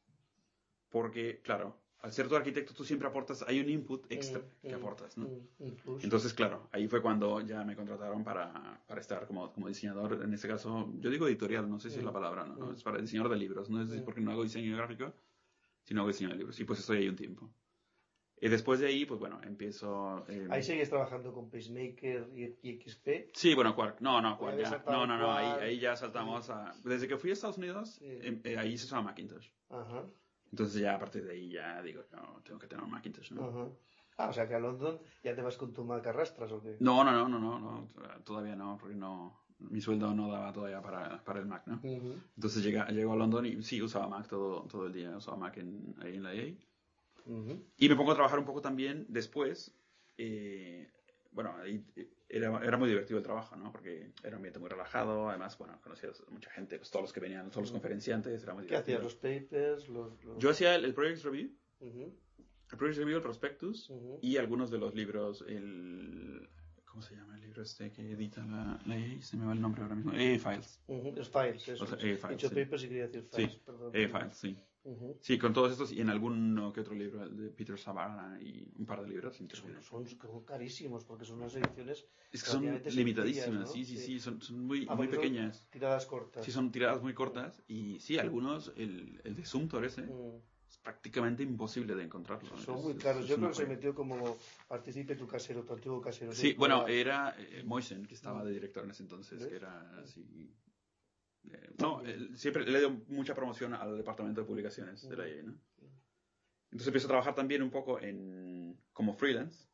Porque, claro, al ser tu arquitecto tú siempre aportas, hay un input extra mm, que mm, aportas, ¿no? Mm, Entonces, claro, ahí fue cuando ya me contrataron para, para estar como, como diseñador, en este caso, yo digo editorial, no sé si es la palabra, ¿no? Es para diseñador de libros, no es porque no hago diseño gráfico, sino hago diseño de libros. Y pues estoy ahí un tiempo. Y después de ahí, pues bueno, empiezo... Eh, ¿Ahí seguís trabajando con PaceMaker y, y X P? Sí, bueno, Quark. No, no, Quark ya. No, no, no, ahí, Quark, ahí ya saltamos a... Desde que fui a Estados Unidos, sí. eh, eh, ahí se usaba Macintosh. Ajá. Entonces ya a partir de ahí ya digo, no, tengo que tener un Macintosh, ¿no? Ajá. Ah, o sea que a London ya te vas con tu Mac a rastras, ¿o qué? No, no, no, no, no, no, todavía no, porque no... Mi sueldo no daba todavía para, para el Mac, ¿no? Uh-huh. Entonces llega, llego a London y sí, usaba Mac todo, todo el día, usaba Mac en, ahí en la A I. Uh-huh. Y me pongo a trabajar un poco también después. Eh, bueno, ahí era, era muy divertido el trabajo, ¿no? Porque era un ambiente muy relajado, además, bueno, conocías a mucha gente, pues todos los que venían, todos los conferenciantes, era muy ¿Qué divertido. hacías? ¿Los papers? Los, los... Yo hacía el, el Project Review, uh-huh. el Project Review, el Prospectus, uh-huh. y algunos de los libros, el... ¿Cómo se llama el libro este que edita la, la A I? Se me va el nombre ahora mismo. A I Files. Uh-huh. Los files, eso. O sea, A I Files, He dicho sí. papers y quería decir files, Sí, perdón. A I Files, sí. Uh-huh. Sí, con todos estos y en alguno que otro libro, el de Peter Savara y un par de libros. Son, son, son carísimos porque son unas ediciones. Es que son limitadísimas, ¿no? sí, sí, sí, sí, son, son muy, ah, muy pequeñas. Son tiradas cortas. Sí, son tiradas muy cortas y sí, algunos, el, el de Sumter ese, mm. es prácticamente imposible de encontrarlo. Son es, muy caros. es, Yo es creo que se metió como partícipe tu casero, tu antiguo casero. Sí, bueno, era eh, Moisen, que estaba de director en ese entonces, ¿ves? Que era así... Eh, no, él, siempre le dio mucha promoción al departamento de publicaciones uh-huh. de la A I, ¿no? Entonces empiezo a trabajar también un poco en, como freelance.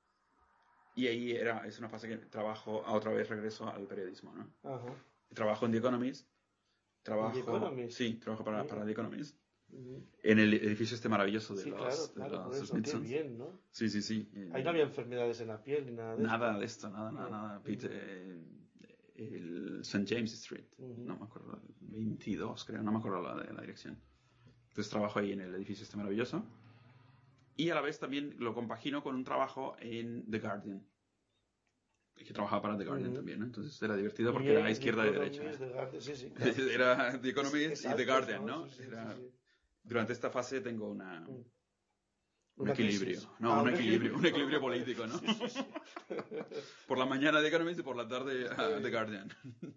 Y ahí era, es una fase que trabajo, a otra vez regreso al periodismo, ¿no? Uh-huh. Trabajo en The Economist. Trabajo, ¿The Economist? Sí, trabajo para, uh-huh. para The Economist. Uh-huh. En el edificio este maravilloso de sí, los, claro, de claro, los eso, Smithsons. Qué bien, ¿no? Sí, sí, sí. Ahí no había enfermedades en la piel ni nada de nada esto. de esto, nada, nada, nada. Peter, eh, el Saint James Street, uh-huh. no me acuerdo, veintidós creo, no me acuerdo la, de la dirección. Entonces trabajo ahí en el edificio este maravilloso. Y a la vez también lo compagino con un trabajo en The Guardian. Que trabajaba para The Guardian uh-huh. también, ¿no? Entonces era divertido porque Bien, era izquierda y derecha. The Guardian, sí, sí, claro. Era The Economist y The Guardian, ¿no? ¿no? Sí, sí, era, sí, sí. Durante esta fase tengo una... Uh-huh. Un Una equilibrio, crisis. no, ah, un un equilibrio, un equilibrio político, ¿no? Sí, sí, sí. Por la mañana The Economist y por la tarde uh, The Guardian.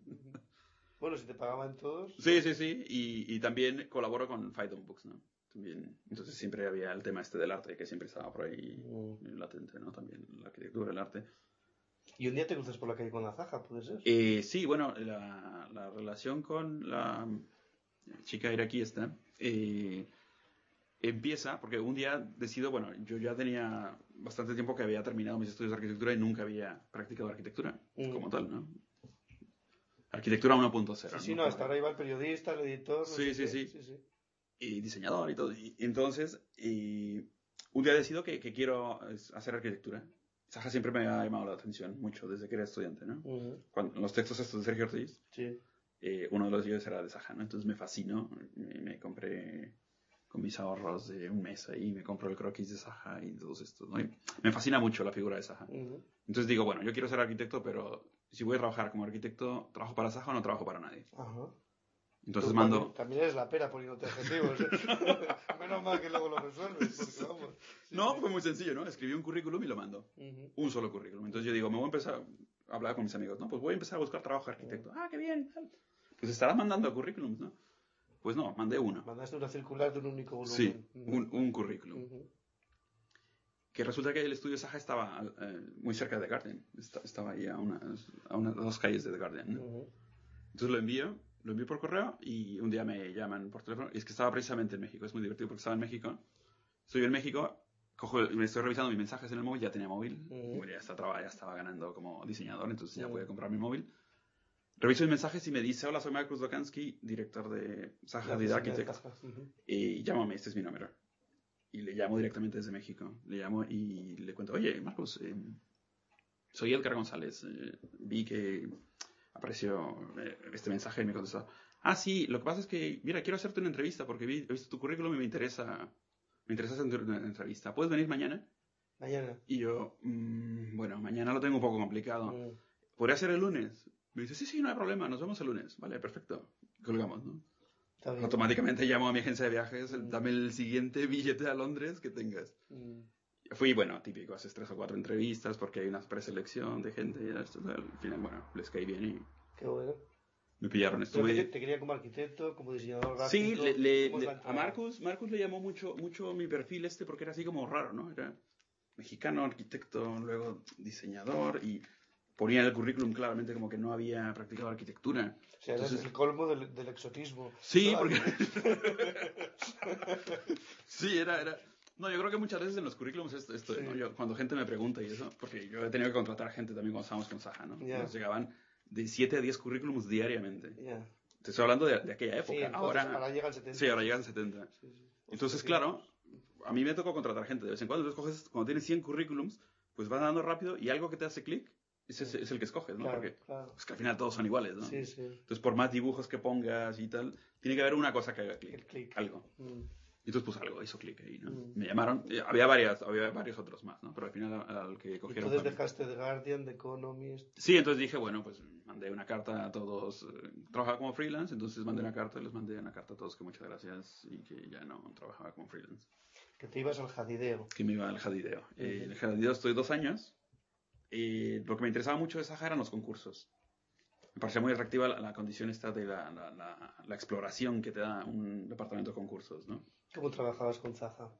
Bueno, si te pagaban todos. Sí, sí, sí, y, y también colaboro con Phaidon Books, ¿no? También, entonces siempre había el tema este del arte, que siempre estaba por ahí mm. latente, ¿no? También la arquitectura, el arte. ¿Y un día te cruzas por la calle con Azaja, puede ser? Eh, sí, bueno, la, la relación con la chica iraquí esta... Eh, empieza, porque un día decido, bueno, yo ya tenía bastante tiempo que había terminado mis estudios de arquitectura y nunca había practicado arquitectura mm. como tal, ¿no? Arquitectura uno punto cero. Sí, sí, no, hasta ahora iba el periodista, el editor. Sí, no sí, sé sí, sí, sí. Y diseñador y todo. Y entonces, y un día decido que, que quiero hacer arquitectura. Saja siempre me ha llamado la atención mucho desde que era estudiante, ¿no? Uh-huh. Cuando, los textos estos de Sergio Ortiz, sí. eh, uno de los libros era de Saja, ¿no? Entonces me fascinó, me, me compré... con mis ahorros de un mes ahí, me compro el croquis de Saja y todos estos, ¿no? Y me fascina mucho la figura de Saja. Uh-huh. Entonces digo, bueno, yo quiero ser arquitecto, pero si voy a trabajar como arquitecto, ¿trabajo para Saja o no trabajo para nadie? Uh-huh. Entonces Tú mando... También, también eres la pera poniéndote objetivos, ¿eh? Menos mal que luego lo resuelves, porque vamos... Sí, no, sí. Fue muy sencillo, ¿no? Escribí un currículum y lo mando. Uh-huh. Un solo currículum. Entonces yo digo, me voy a empezar a hablar con mis amigos, ¿no? Pues voy a empezar a buscar trabajo de arquitecto. Uh-huh. Ah, qué bien, tal. Pues estarás mandando currículums, ¿no? Pues no, mandé uno. Mandaste una circular de un único volumen. Sí, uh-huh. un, un currículum. Uh-huh. Que resulta que el estudio Saja estaba eh, muy cerca de The Guardian. Está, estaba ahí a unas, a unas dos calles de The Guardian, ¿no? Uh-huh. Entonces lo envío, lo envío por correo y un día me llaman por teléfono. Y es que estaba precisamente en México. Es muy divertido porque estaba en México. Estoy en México, cojo, me estoy revisando mis mensajes en el móvil, ya tenía móvil. Uh-huh. Bueno, ya, estaba, ya estaba ganando como diseñador, entonces ya uh-huh. podía comprar mi móvil. Reviso mis mensajes y me dice, hola, soy Marcus Dokansky, director de Saja de Architects. Uh-huh. Y llámame, este es mi número. Y le llamo directamente desde México. Le llamo y le cuento, oye, Marcos, eh, soy Edgar González. Eh, vi que apareció eh, este mensaje y me contestó, ah, sí, lo que pasa es que, mira, quiero hacerte una entrevista porque vi, he visto tu currículum y me interesa, me interesa hacer una entrevista. ¿Puedes venir mañana? Mañana. Y yo, mmm, bueno, mañana lo tengo un poco complicado. Mm. ¿Podría ser el lunes? Me dice, sí, sí, no hay problema, nos vemos el lunes. Vale, perfecto. Colgamos, ¿no? Automáticamente llamo a mi agencia de viajes, mm. dame el siguiente billete a Londres que tengas. Mm. Fui, bueno, típico, haces tres o cuatro entrevistas porque hay una preselección de gente y esto, al final, bueno, les caí bien y... Qué bueno. me pillaron. Estuve... Pero te, te quería como arquitecto, como diseñador gráfico. Sí, le, le, le, a Marcus, Marcus le llamó mucho, mucho mi perfil este porque era así como raro, ¿no? Era mexicano, arquitecto, luego diseñador y ponía en el currículum claramente como que no había practicado arquitectura. O sea, Entonces, es el colmo del, del exotismo. Sí, ¿no? Porque... sí, era, era... No, yo creo que muchas veces en los currículums esto, esto sí. ¿no? Yo, cuando gente me pregunta y eso, porque yo he tenido que contratar gente también cuando estábamos con Saja, ¿no? Yeah. Nos llegaban de siete a diez currículums diariamente. Yeah. Te estoy hablando de, de aquella época. Sí, ahora, ahora llegan setenta. Sí, ahora llegan setenta. Sí, sí. Entonces, claro, a mí me tocó contratar gente de vez en cuando. Entonces, coges, cuando tienes cien currículums, pues vas dando rápido y algo que te hace clic, ese es, es el que escoges, ¿no? Claro, Porque claro. Es que al final todos son iguales, ¿no? Sí, sí. Entonces, por más dibujos que pongas y tal, tiene que haber una cosa que haga clic. clic. Algo. Mm. Y entonces, pues algo hizo clic ahí, ¿no? Mm. Me llamaron. Eh, había, varias, había varios otros más, ¿no? Pero al final al que cogieron... Entonces dejaste The Guardian, The Economist... Sí, entonces dije, bueno, pues mandé una carta a todos. Eh, trabajaba como freelance, entonces mandé una carta, les mandé una carta a todos que muchas gracias y que ya no trabajaba como freelance. Que te ibas al jadideo. Que me iba al jadideo. Uh-huh. eh, en el jadideo estoy dos años. Eh, lo que me interesaba mucho de Saja eran los concursos. Me parecía muy atractiva la, la condición esta de la, la, la, la exploración que te da un departamento de concursos, ¿no? ¿Cómo trabajabas con Saja?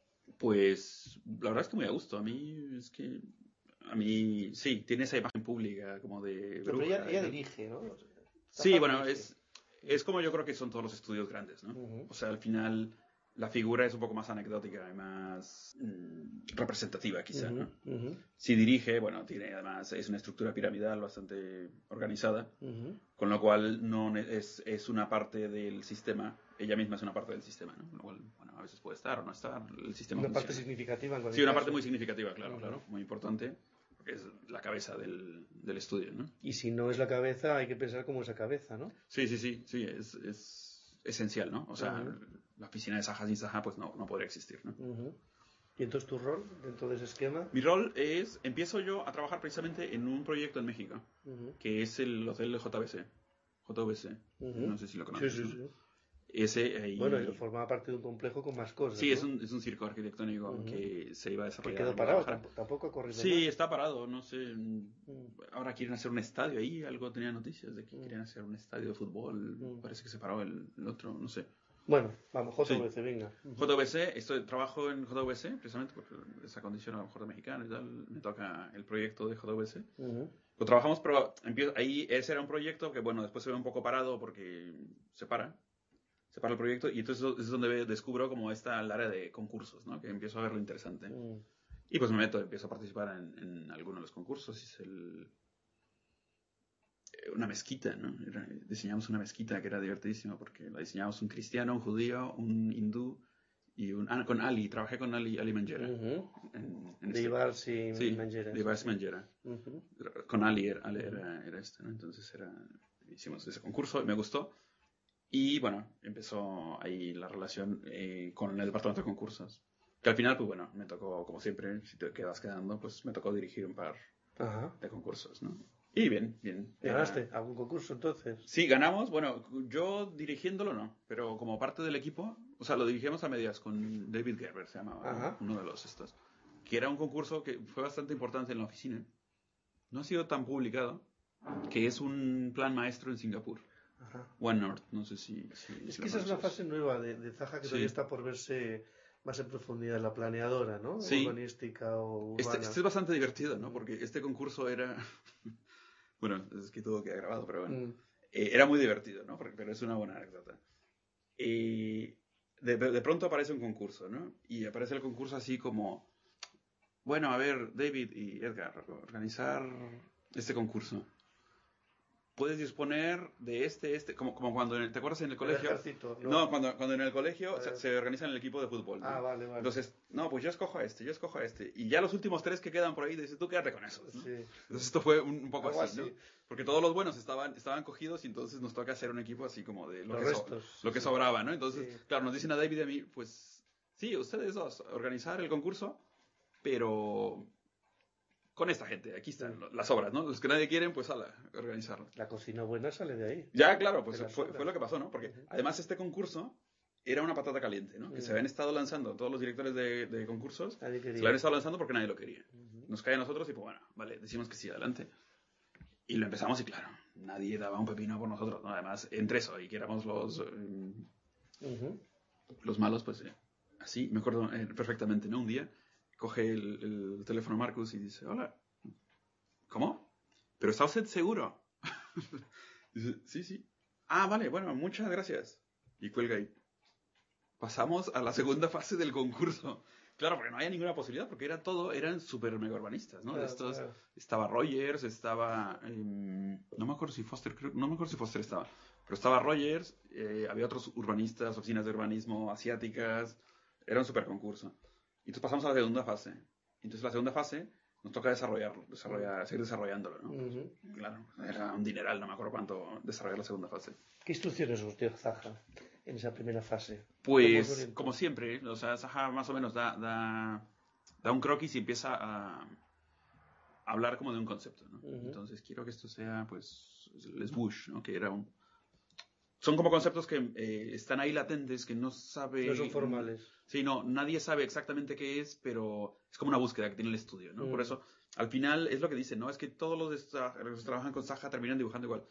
Pues la verdad es que muy a gusto. A mí es que... A mí, sí, tiene esa imagen pública como de... Pero ella, ella dirige, ¿no? Saja sí, bueno, dirige. es... Es como yo creo que son todos los estudios grandes, ¿no? Uh-huh. O sea, al final... La figura es un poco más anecdótica y más mmm, representativa, quizá, ¿no? Uh-huh. Si dirige, bueno, tiene además, es una estructura piramidal bastante organizada, uh-huh. con lo cual no es, es una parte del sistema, ella misma es una parte del sistema, ¿no? Con lo cual, bueno, a veces puede estar o no estar, el sistema Una funciona. parte significativa en cualquier Sí, una caso. parte muy significativa, claro, uh-huh. claro, muy importante, porque es la cabeza del, del estudio, ¿no? Y si no es la cabeza, hay que pensar como esa cabeza, ¿no? Sí, sí, sí, sí, es, es esencial, ¿no? O sea... Uh-huh. La oficina de Saja sin Saja pues no, no podría existir, ¿no? Uh-huh. ¿Y entonces tu rol dentro de ese esquema? Mi rol es, empiezo yo a trabajar precisamente en un proyecto en México, uh-huh. que es el hotel de J B C. J V C, uh-huh. no sé si lo conoces. Sí, sí, ¿no? sí. Ese, ahí... Bueno, formaba parte de un complejo con más cosas. Sí, ¿no? es, un, es un circo arquitectónico uh-huh. que se iba a desarrollar. Que quedó parado, tampoco, tampoco ha corrido. Sí, más. Está parado, no sé. Uh-huh. Ahora quieren hacer un estadio ahí, algo tenía noticias de que uh-huh. querían hacer un estadio de fútbol. Uh-huh. Parece que se paró el, el otro, no sé. Bueno, vamos, J V C, sí. Venga. J V C, estoy, trabajo en J V C, precisamente porque esa condición a lo mejor de mexicano y tal, me toca el proyecto de J V C. Uh-huh. Lo trabajamos, pero empiezo, ahí ese era un proyecto que, bueno, después se ve un poco parado porque se para, se para el proyecto y entonces es donde descubro como esta el área de concursos, ¿no? Que empiezo a ver lo interesante. Uh-huh. Y pues me meto, empiezo a participar en, en algunos de los concursos, es el... una mezquita, ¿no? Era, diseñamos una mezquita que era divertidísima porque la diseñamos un cristiano, un judío, un hindú y un... Ah, con Ali, trabajé con Ali, Ali Manjera. Uh-huh. En, en de Ibars y sí, Manjera. de Ibars y Manjera. Uh-huh. Con Ali, era, Ali era, era este, ¿no? Entonces era, hicimos ese concurso y me gustó. Y bueno, empezó ahí la relación eh, con el departamento de concursos. Que al final, pues bueno, me tocó, como siempre, si te quedas quedando, pues me tocó dirigir un par uh-huh. de concursos, ¿no? Y bien, bien. ¿Ganaste era... algún concurso entonces? Sí, ganamos. Bueno, yo dirigiéndolo no, pero como parte del equipo, o sea, lo dirigimos a medias con David Gerber, se llamaba, uh-huh. uno de los estos, que era un concurso que fue bastante importante en la oficina. No ha sido tan publicado, que es un plan maestro en Singapur. Uh-huh. One North, no sé si... si es si que esa es una fase nueva de, de Saja que sí. todavía está por verse... más en profundidad, la planeadora, ¿no? Sí. Urbanística o urbana. Este, este es bastante divertido, ¿no? Porque este concurso era... bueno, es que todo queda grabado, pero bueno. Mm. Eh, era muy divertido, ¿no? Porque, pero es una buena anécdota. Eh, de, de pronto aparece un concurso, ¿no? Y aparece el concurso así como... Bueno, a ver, David y Edgar, organizar este concurso. Puedes disponer de este, este, como, como cuando, en el, ¿te acuerdas en el colegio? El ejército, no, no cuando, cuando en el colegio se, se organiza en el equipo de fútbol, ¿no? Ah, vale, vale. Entonces, no, pues yo escojo a este, yo escojo a este. Y ya los últimos tres que quedan por ahí, dices, tú quédate con esos, ¿no? Sí. Entonces esto fue un, un poco Algo así, así, ¿no? Porque todos los buenos estaban, estaban cogidos y entonces nos toca hacer un equipo así como de lo, los que, restos, so, lo que sobraba, ¿no? Entonces, sí. claro, nos dicen a David y a mí, pues, sí, ustedes dos, organizar el concurso, pero... con esta gente, aquí están sí. las obras, ¿no? Los que nadie quieren, pues ala, organizarlo. La cocina buena sale de ahí. Ya, claro, pues fue, fue lo que pasó, ¿no? Porque uh-huh. además este concurso era una patata caliente, ¿no? Uh-huh. Que se habían estado lanzando todos los directores de, de concursos, se lo habían estado lanzando porque nadie lo quería. Uh-huh. Nos cae a nosotros y pues bueno, vale, decimos que sí, adelante. Y lo empezamos y claro, nadie daba un pepino por nosotros, ¿no? Además, entre eso y que éramos los, eh, uh-huh. los malos, pues eh, así, me acuerdo eh, perfectamente, ¿no? Un día coge el, el teléfono Marcus y dice, hola, ¿cómo? ¿Pero está usted seguro? Dice, sí, sí. Ah, vale, bueno, muchas gracias. Y cuelga ahí. Pasamos a la segunda fase del concurso. Claro, porque no había ninguna posibilidad, porque era todo, eran súper mega urbanistas, ¿no? Claro, Estos, claro. Estaba Rogers, estaba... Eh, no me acuerdo si Foster, creo, no me acuerdo si Foster estaba, pero estaba Rogers, eh, había otros urbanistas, oficinas de urbanismo asiáticas, era un súper concurso. Y entonces pasamos a la segunda fase. Entonces la segunda fase nos toca desarrollarlo, desarrollar, seguir desarrollándolo, ¿no? Uh-huh. Claro, era un dineral, no me acuerdo cuánto desarrollar la segunda fase. ¿Qué instrucciones os dio Zaha en esa primera fase? Pues, como siempre, o sea, Zaha más o menos da, da, da un croquis y empieza a, a hablar como de un concepto, ¿no? Uh-huh. Entonces, quiero que esto sea, pues, les Bush, ¿no? Que era un... Son como conceptos que eh, están ahí latentes, que no sabe... No son formales. Sí, no, nadie sabe exactamente qué es, pero es como una búsqueda que tiene el estudio, ¿no? Uh-huh. Por eso, al final, es lo que dicen, ¿no? Es que todos los, de, los que trabajan con Zaha terminan dibujando igual.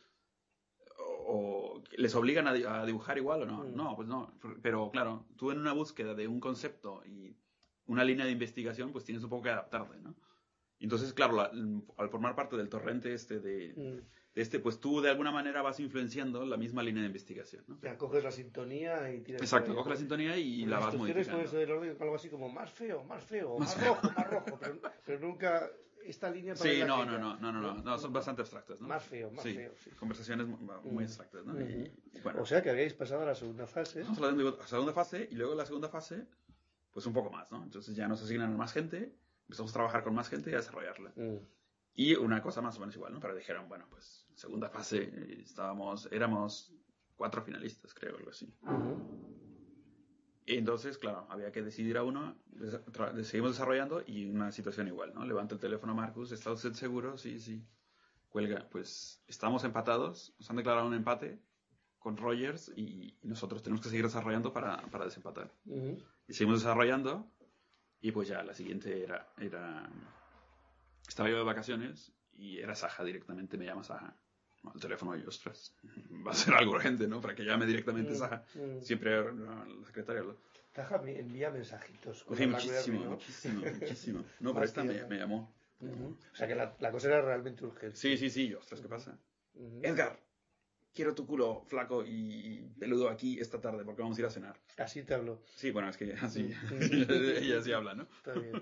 O les obligan a dibujar igual o no. Mm. No, pues no. Pero claro, tú en una búsqueda de un concepto y una línea de investigación, pues tienes un poco que adaptarte, ¿no? Entonces, claro, la, al formar parte del torrente este de, mm. de este, pues tú de alguna manera vas influenciando la misma línea de investigación, ¿no? O sea, coges la sintonía y tiras. Exacto, coges la sintonía y la vas modificando. Pues del orden, algo así como más feo, más feo, más, más rojo, más rojo, pero, pero nunca... Esta línea para sí, no, no, no, no, no, no, no, son bastante abstractas, ¿no? Más feo, más sí, feo, sí. Conversaciones muy abstractas, ¿no? Uh-huh. y, y bueno, o sea que habéis pasado a la segunda fase. Vamos a la segunda fase y luego la segunda fase, pues un poco más, ¿no? Entonces ya nos asignan más gente, empezamos a trabajar con más gente y a desarrollarla. Uh-huh. Y una cosa más o menos igual, ¿no? Pero dijeron, bueno, pues segunda fase, estábamos, éramos cuatro finalistas, creo, algo así. Uh-huh. Y entonces, claro, había que decidir a uno, seguimos desarrollando y una situación igual, ¿no? Levanta el teléfono Marcus, ¿está usted seguro? Sí, sí. Cuelga, pues estamos empatados, nos han declarado un empate con Rogers y nosotros tenemos que seguir desarrollando para, para desempatar. Uh-huh. Y seguimos desarrollando y pues ya la siguiente era, era... Estaba yo de vacaciones y era Zaha directamente, me llama Zaha. El teléfono y ostras, va a ser algo urgente, ¿no? Para que llame directamente Zaha. Mm, mm. Siempre la secretaria. Zaha me envía mensajitos. Sí, muchísimo, ¿no? muchísimo, muchísimo. No, pero esta me, me llamó. Uh-huh. O sea que la, la cosa era realmente urgente. Sí, sí, sí, ostras, ¿qué pasa? Uh-huh. Edgar, quiero tu culo flaco y peludo aquí esta tarde porque vamos a ir a cenar. Así te hablo. Sí, bueno, es que así, uh-huh. ella así habla, ¿no? Está bien.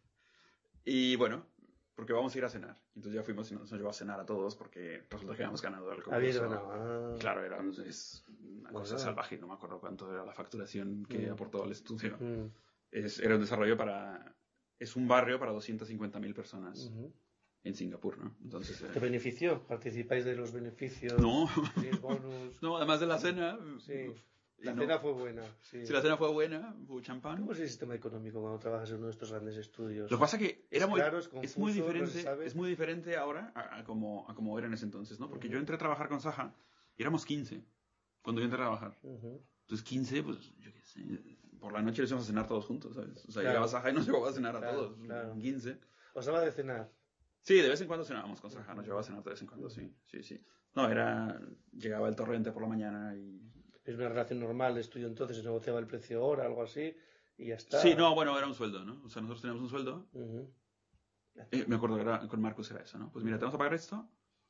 Y bueno, porque vamos a ir a cenar. Entonces ya fuimos y nos llevó a cenar a todos porque resulta que habíamos ganado el concurso. Habéis ganado. Ah. Claro, era es una cosa bueno. salvaje, no me acuerdo cuánto era la facturación que mm. aportó al estudio. Mm. Es, era un desarrollo para... Es un barrio para doscientas cincuenta mil personas uh-huh. en Singapur, ¿no? Entonces... Eh... ¿Te benefició? ¿Participáis de los beneficios? No. Bonus? No, además de la cena... Sí. La cena no. fue buena. Sí. sí, la cena fue buena, hubo champán. ¿Cómo es el sistema económico cuando trabajas en uno de estos grandes estudios? Lo que pasa es que era es muy, claro, es, confuso, es muy diferente, no es muy diferente ahora a, a, como, a como era en ese entonces, ¿no? Porque uh-huh. yo entré a trabajar con Zaha y éramos quince cuando yo entré a trabajar. Uh-huh. Entonces quince, pues yo qué sé, por la noche les íbamos a cenar todos juntos, ¿sabes? O sea, claro. llegaba Zaha y nos llevaba a cenar a claro, todos, claro. quince. ¿Os daba de cenar? Sí, de vez en cuando cenábamos con Zaha, nos llevaba a cenar de vez en cuando, sí, sí, sí. No, era, llegaba el torrente por la mañana y... Es una relación normal de estudio, entonces se negociaba el precio hora, algo así, y ya está. Sí, no, bueno, era un sueldo, ¿no? O sea, nosotros teníamos un sueldo. Uh-huh. Eh, me acuerdo que era, con Marcus era eso, ¿no? Pues mira, te vamos a pagar esto.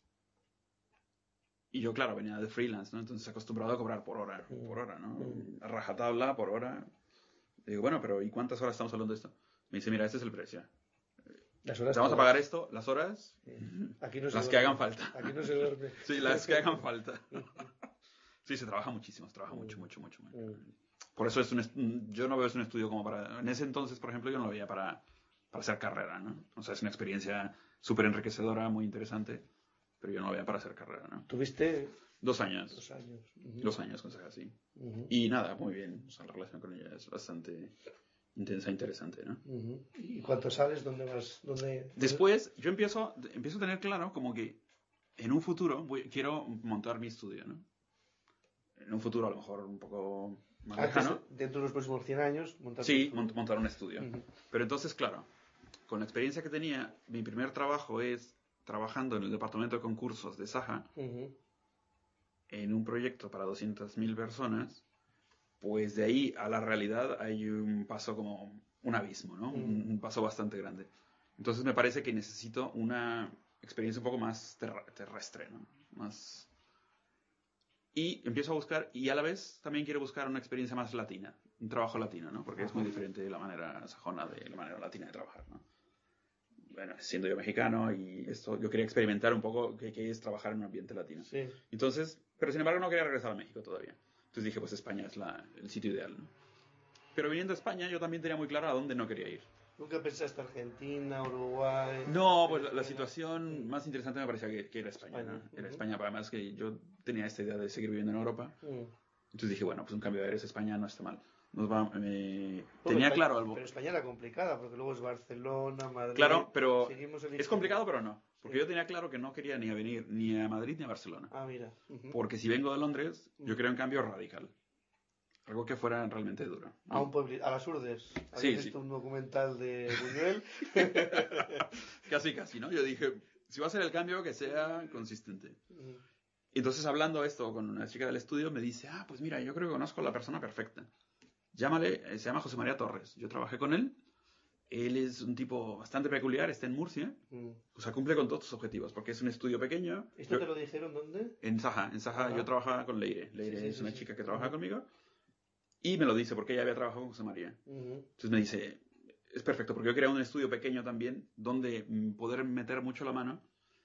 Y yo, claro, venía de freelance, ¿no? Entonces acostumbrado a cobrar por hora, uh-huh. por hora, ¿no? Uh-huh. A rajatabla, por hora. Y digo, bueno, pero ¿y cuántas horas estamos hablando de esto? Me dice, mira, este es el precio. Las horas te vamos a pagar esto, las horas, sí. Aquí no se las duerme. que hagan falta. Aquí no se duerme. Sí, las que hagan falta. Sí, se trabaja muchísimo, se trabaja mm. mucho, mucho, mucho. Mm. Por eso es un est- yo no veo es un estudio como para... En ese entonces, por ejemplo, yo no lo veía para, para hacer carrera, ¿no? O sea, es una experiencia súper enriquecedora, muy interesante, pero yo no lo veía para hacer carrera, ¿no? ¿Tuviste...? Dos años. Dos años. Uh-huh. Dos años con Zaha, sí. Uh-huh. Y nada, muy bien. O sea, la relación con ella es bastante intensa e interesante, ¿no? Uh-huh. ¿Y cuánto sales? ¿Dónde vas? ¿Dónde... Después, yo empiezo, empiezo a tener claro como que en un futuro voy, quiero montar mi estudio, ¿no? En un futuro a lo mejor un poco más ah, lejano. Dentro de los próximos cien años montar sí, un montar un estudio. Uh-huh. Pero entonces, claro, con la experiencia que tenía, mi primer trabajo es trabajando en el departamento de concursos de Saja, uh-huh. en un proyecto para doscientas mil personas, pues de ahí a la realidad hay un paso como un abismo, ¿no? Uh-huh. Un, un paso bastante grande. Entonces me parece que necesito una experiencia un poco más ter- terrestre, ¿no? Más... Y empiezo a buscar, y a la vez también quiero buscar una experiencia más latina, un trabajo latino, ¿no? Porque es muy diferente la manera sajona de la manera latina de trabajar, ¿no? Bueno, siendo yo mexicano y esto, yo quería experimentar un poco qué, qué es trabajar en un ambiente latino. Sí. Entonces, pero sin embargo no quería regresar a México todavía. Entonces dije, pues España es la, el sitio ideal, ¿no? Pero viniendo a España yo también tenía muy claro a dónde no quería ir. ¿Nunca pensaste Argentina, Uruguay? No, pues la, la situación más interesante me parecía que, que era España, España. ¿no? Era uh-huh. España, además que yo tenía esta idea de seguir viviendo en Europa. Uh-huh. Entonces dije, bueno, pues un cambio de aires, España no está mal. Nos va, eh, tenía España, claro algo. Pero España era complicada, porque luego es Barcelona, Madrid... Claro, pero es complicado, pero no. Porque sí. Yo tenía claro que no quería ni a venir ni a Madrid ni a Barcelona. Ah, mira. Uh-huh. Porque si vengo de Londres, yo quería un cambio radical. Algo que fuera realmente duro, ¿no? A un pueblito, a las Urdes. ¿Habías sí, visto sí. un documental de Buñuel? Casi, casi, ¿no? Yo dije, si va a ser el cambio, que sea consistente. Uh-huh. Entonces, hablando esto con una chica del estudio, me dice, ah, pues mira, yo creo que conozco a la persona perfecta. Llámale, se llama José María Torres. Yo trabajé con él. Él es un tipo bastante peculiar, está en Murcia. Mm. O sea, cumple con todos sus objetivos, porque es un estudio pequeño. ¿Esto yo, te lo dijeron dónde? En Saja. En Saja uh-huh. Yo trabajaba con Leire. Leire sí, sí, es una sí, chica sí. que trabaja uh-huh. conmigo. Y me lo dice, porque ella había trabajado con José María. Uh-huh. Entonces me dice, es perfecto, porque yo quería un estudio pequeño también, donde poder meter mucho la mano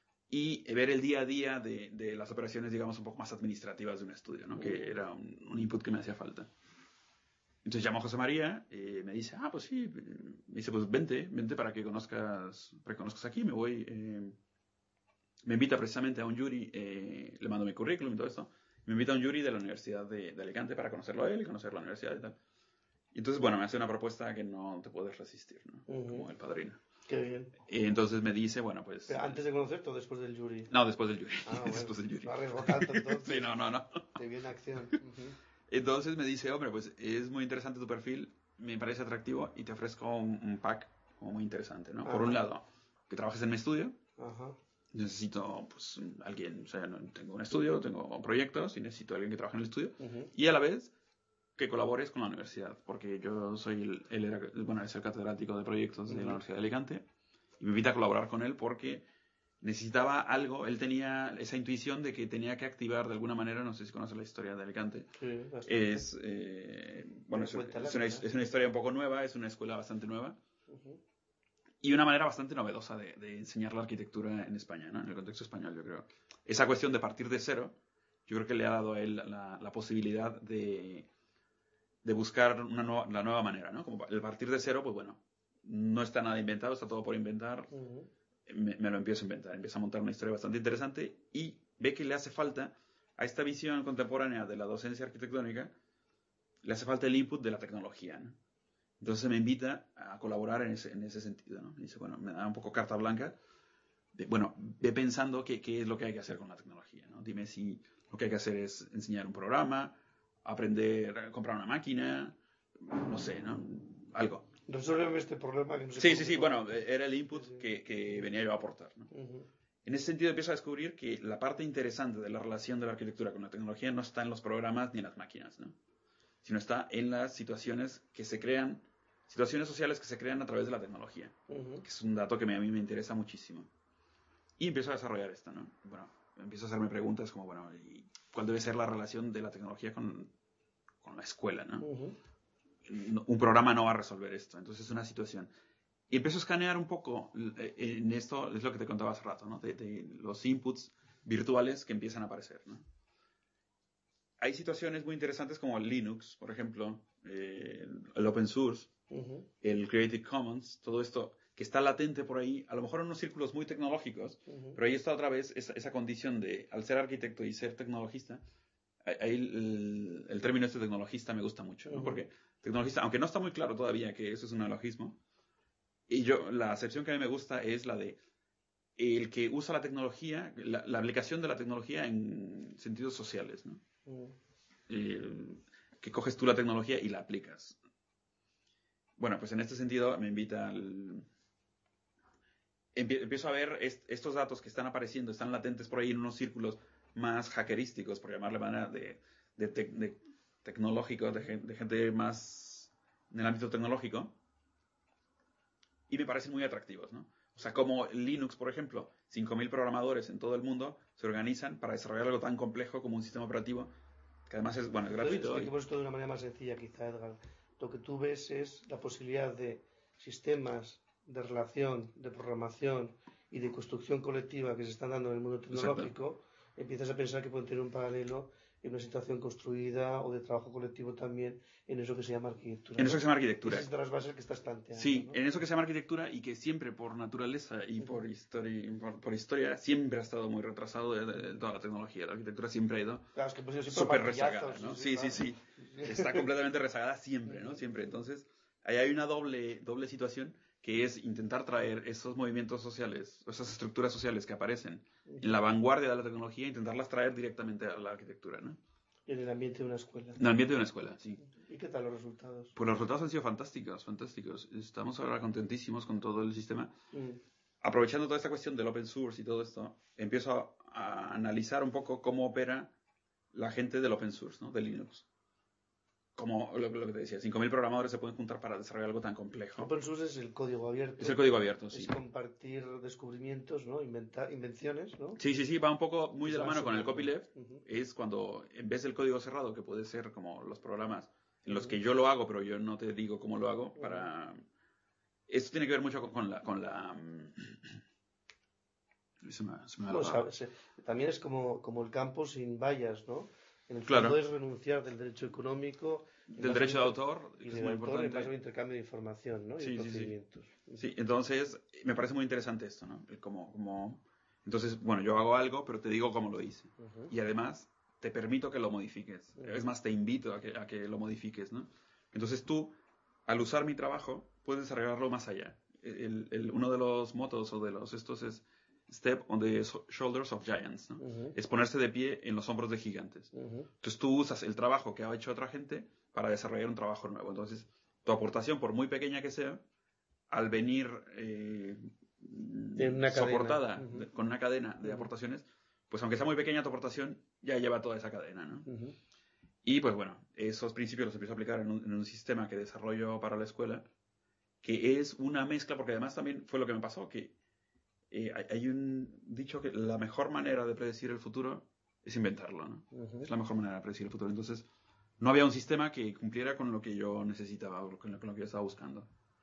y ver el día a día de, de las operaciones, digamos, un poco más administrativas de un estudio, ¿no? Uh-huh. Que era un, un input que me hacía falta. Entonces llamo a José María, eh, me dice, ah, pues sí, me dice, pues vente, vente para que conozcas, para que conozcas aquí, me voy, eh, me invita precisamente a un jury, eh, le mando mi currículum y todo esto, me invita a un jury de la Universidad de, de Alicante para conocerlo a él y conocer la universidad y tal. Y entonces, bueno, me hace una propuesta que no te puedes resistir, ¿no? Uh-huh. Como el padrino. Qué bien. Y entonces me dice, bueno, pues... ¿Pero antes de conocerte o después del jury? No, después del jury. Ah, bueno. Después del jury. No arriesgo tanto, entonces. Sí, no, no, no. Te viene acción. Uh-huh. Entonces me dice, hombre, pues es muy interesante tu perfil, me parece atractivo y te ofrezco un, un pack como muy interesante, ¿no? Ajá. Por un lado, que trabajes en mi estudio. Ajá. Necesito, pues, alguien, o sea, no, tengo un estudio, tengo proyectos y necesito alguien que trabaje en el estudio. Uh-huh. Y a la vez, que colabores con la universidad, porque yo soy el, él era, bueno, es el catedrático de proyectos uh-huh. de la Universidad de Alicante y me invita a colaborar con él porque necesitaba algo, él tenía esa intuición de que tenía que activar de alguna manera, no sé si conoces la historia de Alicante, sí, es, eh, bueno, es, es, una, es una historia un poco nueva, es una escuela bastante nueva, uh-huh. y una manera bastante novedosa de, de enseñar la arquitectura en España, ¿no? En el contexto español, yo creo. Esa cuestión de partir de cero, yo creo que le ha dado a él la, la posibilidad de, de buscar una nueva, la nueva manera, ¿no? Como el partir de cero, pues bueno, no está nada inventado, está todo por inventar, uh-huh. Me, me lo empiezo a inventar, empiezo a montar una historia bastante interesante y ve que le hace falta a esta visión contemporánea de la docencia arquitectónica, le hace falta el input de la tecnología, ¿no? Entonces me invita a colaborar en ese, en ese sentido, ¿no? Y dice, bueno, me da un poco carta blanca, de, bueno, ve pensando qué, qué es lo que hay que hacer con la tecnología, ¿no? Dime si lo que hay que hacer es enseñar un programa, aprender a comprar una máquina, no sé, ¿no? Algo. Resuelve este problema que no sé Sí, sí, sí, bueno, era el input sí, sí. Que, que venía yo a aportar, ¿no? Uh-huh. En ese sentido empiezo a descubrir que la parte interesante de la relación de la arquitectura con la tecnología no está en los programas ni en las máquinas, ¿no? Sino está en las situaciones que se crean, situaciones sociales que se crean a través de la tecnología, uh-huh. que es un dato que me, a mí me interesa muchísimo. Y empiezo a desarrollar esto, ¿no? Bueno, empiezo a hacerme preguntas como, bueno, ¿cuál debe ser la relación de la tecnología con, con la escuela, ¿no? Uh-huh. Un programa no va a resolver esto, entonces es una situación. Y empiezo a escanear un poco en esto, es lo que te contaba hace rato, ¿no? De, de los inputs virtuales que empiezan a aparecer, ¿no? Hay situaciones muy interesantes como el Linux, por ejemplo, eh, el open source, uh-huh. el Creative Commons, todo esto que está latente por ahí, a lo mejor en unos círculos muy tecnológicos, uh-huh. pero ahí está otra vez esa, esa condición de, al ser arquitecto y ser tecnologista, ahí el, el término este tecnologista me gusta mucho, ¿no? Uh-huh. Porque tecnologista, aunque no está muy claro todavía que eso es un neologismo, y yo, la acepción que a mí me gusta es la de el que usa la tecnología, la, la aplicación de la tecnología en sentidos sociales, ¿no? Uh-huh. Eh, que coges tú la tecnología y la aplicas. Bueno, pues en este sentido me invita al, empiezo a ver est estos datos que están apareciendo, están latentes por ahí en unos círculos más hackerísticos, por llamarle manera, de, de, te de tecnológico, de, de gente más en el ámbito tecnológico, y me parecen muy atractivos, ¿no? O sea, como Linux, por ejemplo, cinco mil programadores en todo el mundo se organizan para desarrollar algo tan complejo como un sistema operativo, que además es, bueno, es gratuito. Expliquemos esto de una manera más sencilla, quizá, Edgar. Lo que tú ves es la posibilidad de sistemas de relación, de programación y de construcción colectiva que se están dando en el mundo tecnológico. Exacto. Empiezas a pensar que pueden tener un paralelo en una situación construida o de trabajo colectivo también en eso que se llama arquitectura. En eso que se llama arquitectura. Esas son las bases que estás planteando. Sí, ¿no? En eso que se llama arquitectura y que siempre por naturaleza y uh-huh. por, historia, por, por historia siempre ha estado muy retrasado de, de, de toda la tecnología. La arquitectura siempre ha ido claro, es que pues súper rezagada, ¿no? Sí, sí, sí, sí. Está completamente rezagada siempre, ¿no? Siempre. Entonces, ahí hay una doble, doble situación que es intentar traer esos movimientos sociales, esas estructuras sociales que aparecen en la vanguardia de la tecnología, intentarlas traer directamente a la arquitectura, ¿no? En el ambiente de una escuela. En el ambiente de una escuela, sí. ¿Y qué tal los resultados? Pues los resultados han sido fantásticos, fantásticos. Estamos ahora contentísimos con todo el sistema. Mm. Aprovechando toda esta cuestión del open source y todo esto, empiezo a, a analizar un poco cómo opera la gente del open source, ¿no? De Linux. Como lo, lo que te decía, cinco mil programadores se pueden juntar para desarrollar algo tan complejo. Open source es el código abierto. Es el código abierto, sí. Es compartir descubrimientos, ¿no? Inventar, invenciones, ¿no? Sí, sí, sí, va un poco muy de la mano con el copyleft. Uh-huh. Es cuando, en vez del código cerrado, que puede ser como los programas en los uh-huh. que yo lo hago, pero yo no te digo cómo lo hago, para... Uh-huh. Esto tiene que ver mucho con, con la... Con la... Se me, se me no, sabe, se, también es como, como el campo sin vallas, ¿no? En el que claro. puedes renunciar del derecho económico, del derecho de autor, y es muy importante. En base al intercambio de información, ¿no? Y sí, de sí, procedimientos. Sí. sí, entonces me parece muy interesante esto, ¿no? Como, como... Entonces, bueno, yo hago algo, pero te digo cómo lo hice. Uh-huh. Y además te permito que lo modifiques. Uh-huh. Es más, te invito a que, a que lo modifiques, ¿no? Entonces tú, al usar mi trabajo, puedes desarrollarlo más allá. El, el, uno de los motos o de los estos es Step on the shoulders of giants, ¿no? Uh-huh. Es ponerse de pie en los hombros de gigantes. Uh-huh. Entonces tú usas el trabajo que ha hecho otra gente para desarrollar un trabajo nuevo. Entonces tu aportación, por muy pequeña que sea, al venir eh, una soportada uh-huh. de, con una cadena de uh-huh. aportaciones, pues aunque sea muy pequeña tu aportación, ya lleva toda esa cadena, ¿no? Uh-huh. Y pues bueno, esos principios los empiezo a aplicar en un, en un sistema que desarrollo para la escuela, que es una mezcla, porque además también fue lo que me pasó, que Eh, hay un dicho que la mejor manera de predecir el futuro es inventarlo, ¿no? Uh-huh. Es la mejor manera de predecir el futuro. Entonces, no había un sistema que cumpliera con lo que yo necesitaba, o con lo, con lo que yo estaba buscando.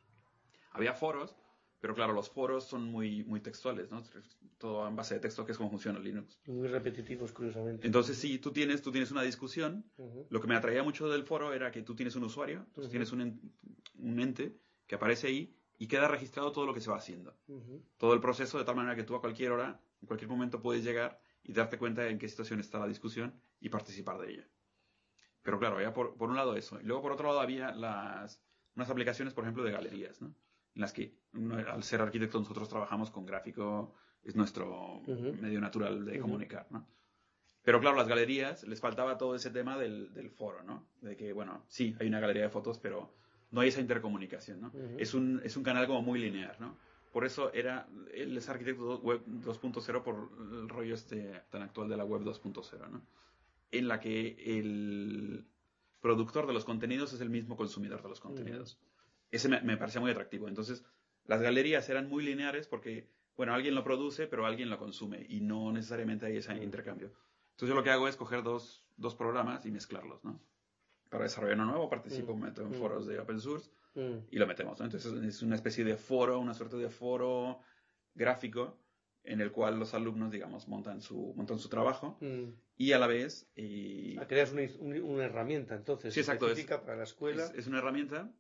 Había foros, pero claro, los foros son muy, muy textuales, ¿no? Todo en base de texto, que es como funciona Linux. Muy repetitivos, curiosamente. Entonces, sí, tú tienes, tú tienes una discusión. Uh-huh. Lo que me atraía mucho del foro era que tú tienes un usuario, entonces uh-huh. tienes un, en, un ente que aparece ahí, y queda registrado todo lo que se va haciendo. Uh-huh. Todo el proceso, de tal manera que tú a cualquier hora, en cualquier momento puedes llegar y darte cuenta de en qué situación está la discusión y participar de ella. Pero claro, había por, por un lado eso. Y luego por otro lado había las, unas aplicaciones, por ejemplo, de galerías, ¿no? En las que, al ser arquitectos, nosotros trabajamos con gráfico, es nuestro uh-huh. medio natural de uh-huh. comunicar, ¿no? Pero claro, las galerías, les faltaba todo ese tema del, del foro, ¿no? De que, bueno, sí, hay una galería de fotos, pero no hay esa intercomunicación, ¿no? Uh-huh. Es un, es un canal como muy lineal, ¿no? Por eso era, él es arquitecto web dos punto cero por el rollo este tan actual de la web dos punto cero, ¿no? En la que el productor de los contenidos es el mismo consumidor de los contenidos. Uh-huh. Ese me, me parecía muy atractivo. Entonces, las galerías eran muy lineares porque, bueno, alguien lo produce, pero alguien lo consume y no necesariamente hay ese uh-huh. intercambio. Entonces, yo lo que hago es coger dos, dos programas y mezclarlos, ¿no? Para desarrollar uno nuevo, participo, me meto en foros de open source mm. y lo metemos, ¿no? Entonces es una especie de foro, una suerte de foro gráfico en el cual los alumnos, digamos, montan su, montan su trabajo mm. y a la vez... Eh, ah, creas una, una herramienta, entonces, sí, exacto, específica es, para la escuela. Es, es una herramienta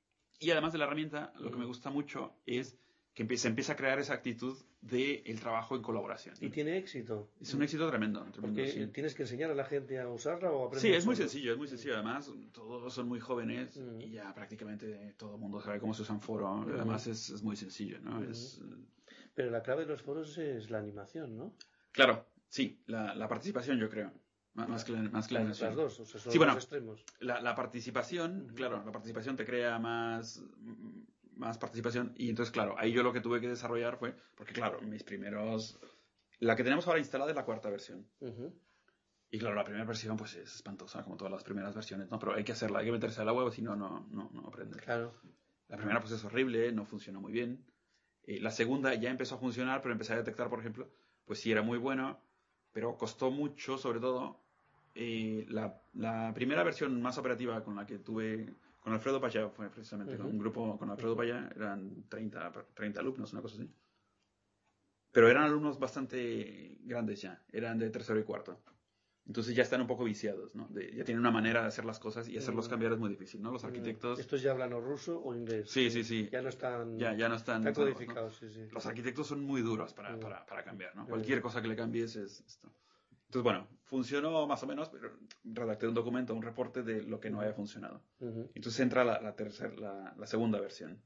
y además de la herramienta, lo mm. que me gusta mucho es que empieza, se empieza a crear esa actitud del trabajo en colaboración. ¿Y tiene éxito? Es un éxito tremendo. tremendo Porque sí. tienes que enseñar a la gente a usarla o aprender. Sí, es muy sencillo, es muy sencillo. Además, todos son muy jóvenes mm. y ya prácticamente todo el mundo sabe cómo se usan foros. Mm. Además, es, es muy sencillo, ¿no? Mm. Es, Pero la clave de los foros es la animación, ¿no? Claro, sí, la, la participación, yo creo. Más que la, más que la las, las dos, o sea, son sí, bueno, los extremos. La, la participación, uh-huh. claro, la participación te crea más... más participación. Y entonces, claro, ahí yo lo que tuve que desarrollar fue, porque claro, mis primeros... La que tenemos ahora instalada es la cuarta versión. Uh-huh. Y claro, la primera versión pues es espantosa, como todas las primeras versiones, ¿no? Pero hay que hacerla, hay que meterse a la web, si no, no, no, no aprende. Claro. La primera pues es horrible, no funcionó muy bien. Eh, la segunda ya empezó a funcionar, pero empecé a detectar, por ejemplo, pues sí era muy bueno, pero costó mucho, sobre todo, eh, la, la primera versión más operativa con la que tuve, con Alfredo Payá, fue precisamente, uh-huh. con un grupo con Alfredo uh-huh. Payá, eran treinta, treinta alumnos, una cosa así. Pero eran alumnos bastante grandes ya, eran de tercero y cuarto. Entonces ya están un poco viciados, ¿no? De, ya tienen una manera de hacer las cosas y hacerlos cambiar es muy difícil, ¿no? Los arquitectos... ¿Estos ya hablan o ruso o inglés? Sí, sí, sí. Ya no están... Ya, ya no están... Están codificados, ¿no? sí, sí. Los arquitectos son muy duros para, para, para cambiar, ¿no? Cualquier cosa que le cambies es esto. Entonces, bueno, funcionó más o menos, pero redacté un documento, un reporte de lo que no había funcionado. Uh-huh. Entonces entra la, la, tercer, la, la segunda versión.